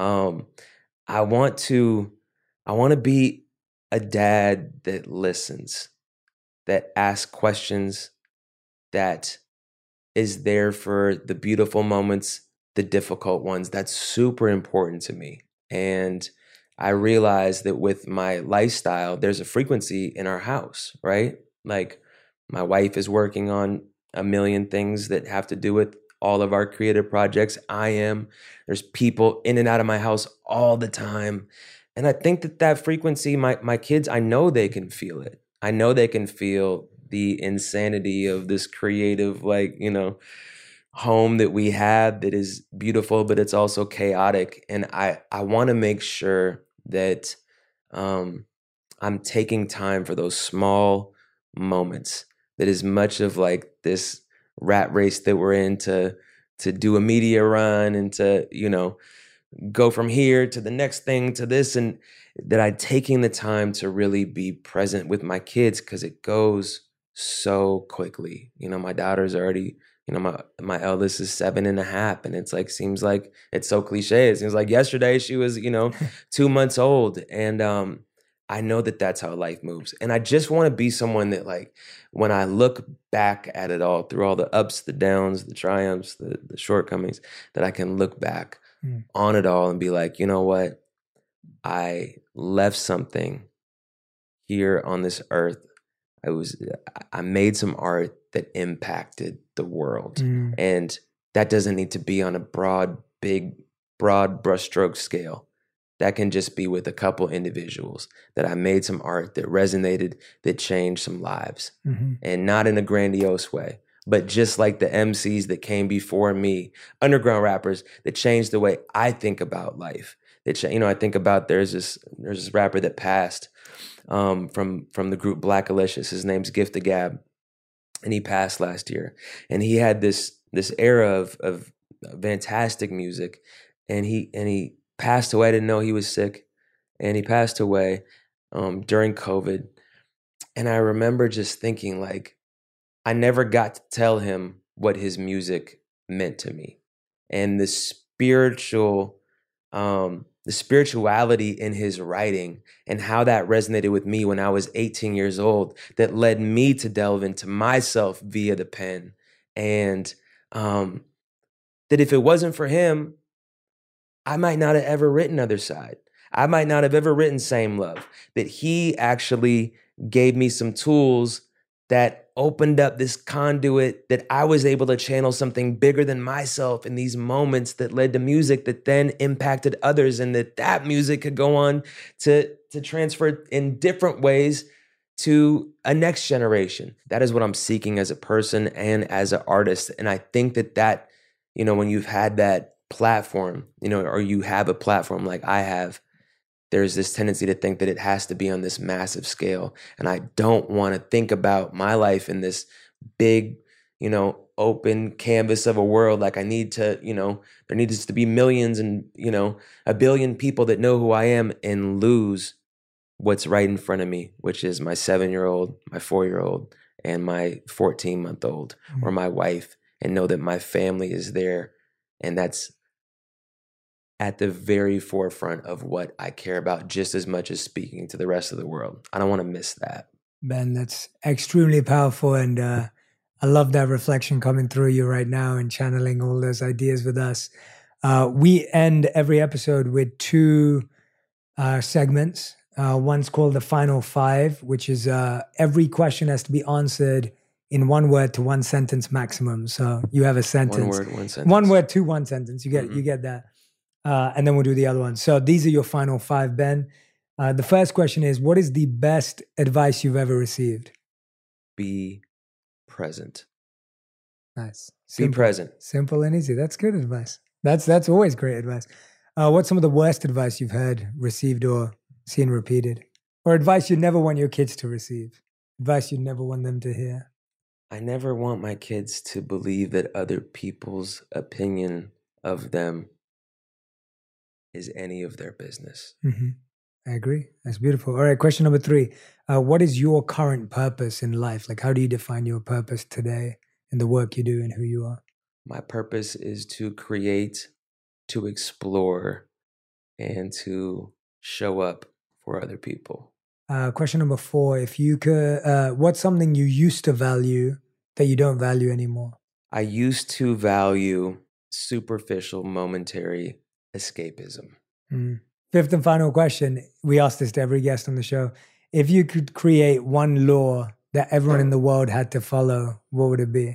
I want to be a dad that listens, that asks questions, that is there for the beautiful moments, the difficult ones. That's super important to me. And I realize that with my lifestyle, there's a frequency in our house, right? Like, my wife is working on a million things that have to do with all of our creative projects. There's people in and out of my house all the time. And I think that frequency, my kids, I know they can feel it. I know they can feel the insanity of this creative, home that we have that is beautiful, but it's also chaotic. And I want to make sure that I'm taking time for those small moments, that as much of like this rat race that we're in to do a media run and to, go from here to the next thing to this, and that I'm taking the time to really be present with my kids, because it goes so quickly. My daughter's already, my eldest is 7.5, and it's like, seems like it's so cliche. It seems like yesterday she was, 2 months old. And I know that that's how life moves. And I just want to be someone that, like, when I look back at it all, through all the ups, the downs, the triumphs, the shortcomings, that I can look back on it all and be like, you know what? I left something here on this earth. I made some art that impacted the world. And that doesn't need to be on a broad brushstroke scale. That can just be with a couple individuals, that I made some art that resonated, that changed some lives. And not in a grandiose way, but just like the MCs that came before me, underground rappers that changed the way I think about life. I think about, there's this rapper that passed from the group Black Alicious. His name's Gift of Gab, and he passed last year. And he had this era of fantastic music, and he passed away. I didn't know he was sick, and he passed away during COVID. And I remember just thinking, like, I never got to tell him what his music meant to me, and the spirituality in his writing, and how that resonated with me when I was 18 years old, that led me to delve into myself via the pen. And that if it wasn't for him, I might not have ever written Other Side. I might not have ever written Same Love. That he actually gave me some tools that opened up this conduit, that I was able to channel something bigger than myself in these moments that led to music that then impacted others, and that music could go on to transfer in different ways to a next generation. That is what I'm seeking as a person and as an artist. And I think that when you've had that platform, or you have a platform like I have, there's this tendency to think that it has to be on this massive scale. And I don't want to think about my life in this big, open canvas of a world. Like I need to, there needs to be millions and, 1 billion people that know who I am, and lose what's right in front of me, which is my 7-year-old, my 4-year-old, and my 14-month-old, or my wife, and know that my family is there. And that's at the very forefront of what I care about, just as much as speaking to the rest of the world. I don't want to miss that. Ben, that's extremely powerful. And I love that reflection coming through you right now and channeling all those ideas with us. We end every episode with 2 segments. One's called the Final 5, which is every question has to be answered in 1 word to 1 sentence maximum. So you have a sentence. 1 word, 1 sentence. 1 word to 1 sentence. You get that. And then we'll do the other one. So these are your final 5, Ben. The first question is, what is the best advice you've ever received? Be present. Nice. Be present. Simple and easy. That's good advice. That's always great advice. What's some of the worst advice you've heard, received, or seen repeated? Or advice you never want your kids to receive? Advice you never want them to hear? I never want my kids to believe that other people's opinion of them is any of their business. Mm-hmm. I agree. That's beautiful. All right, question number 3. What is your current purpose in life? Like, how do you define your purpose today in the work you do and who you are? My purpose is to create, to explore, and to show up for other people. Question number 4. If you could, what's something you used to value that you don't value anymore? I used to value superficial, momentary escapism. 5th and final question. We ask this to every guest on the show. If you could create one law that everyone in the world had to follow, what would it be?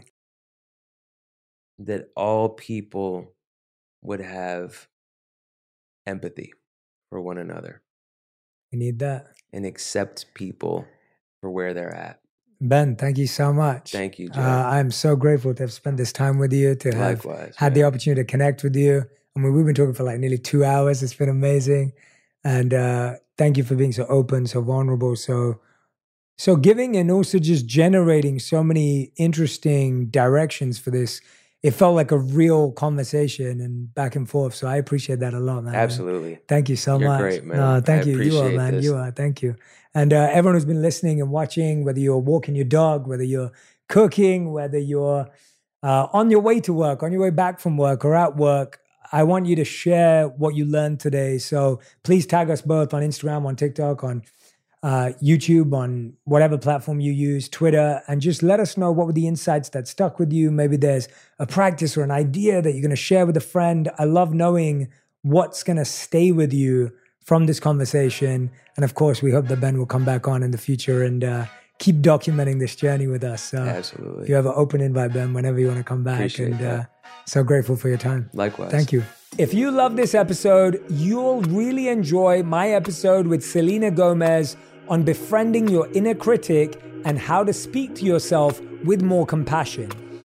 That all people would have empathy for one another. We need that. And accept people for where they're at. Ben, thank you so much. Thank you, Joe. I'm so grateful to have spent this time with you, to have Likewise, had the opportunity to connect with you. I mean, we've been talking for like nearly 2 hours. It's been amazing. And thank you for being so open, so vulnerable, so giving, and also just generating so many interesting directions for this. It felt like a real conversation and back and forth. So I appreciate that a lot, man. Absolutely. Thank you so You're much. great, man. No, thank I you. You are, appreciate man. this. You are. Thank you. And everyone who's been listening and watching, whether you're walking your dog, whether you're cooking, whether you're on your way to work, on your way back from work, or at work, I want you to share what you learned today. So please tag us both on Instagram, on TikTok, on YouTube, on whatever platform you use, Twitter, and just let us know what were the insights that stuck with you. Maybe there's a practice or an idea that you're going to share with a friend. I love knowing what's going to stay with you from this conversation. And of course, we hope that Ben will come back on in the future and keep documenting this journey with us. So Absolutely. you have an open invite, Ben, whenever you want to come back. Appreciate that. So grateful for your time. Likewise. Thank you. If you love this episode, you'll really enjoy my episode with Selena Gomez on befriending your inner critic and how to speak to yourself with more compassion.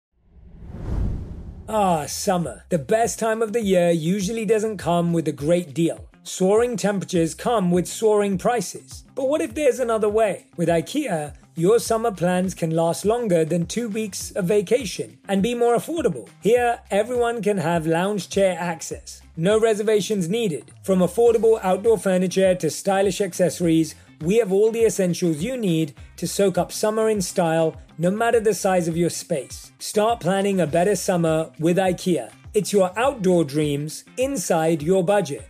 Summer. The best time of the year usually doesn't come with a great deal. Soaring temperatures come with soaring prices. But what if there's another way? With IKEA, your summer plans can last longer than 2 weeks of vacation and be more affordable. Here, everyone can have lounge chair access. No reservations needed. From affordable outdoor furniture to stylish accessories, we have all the essentials you need to soak up summer in style, no matter the size of your space. Start planning a better summer with IKEA. It's your outdoor dreams inside your budget.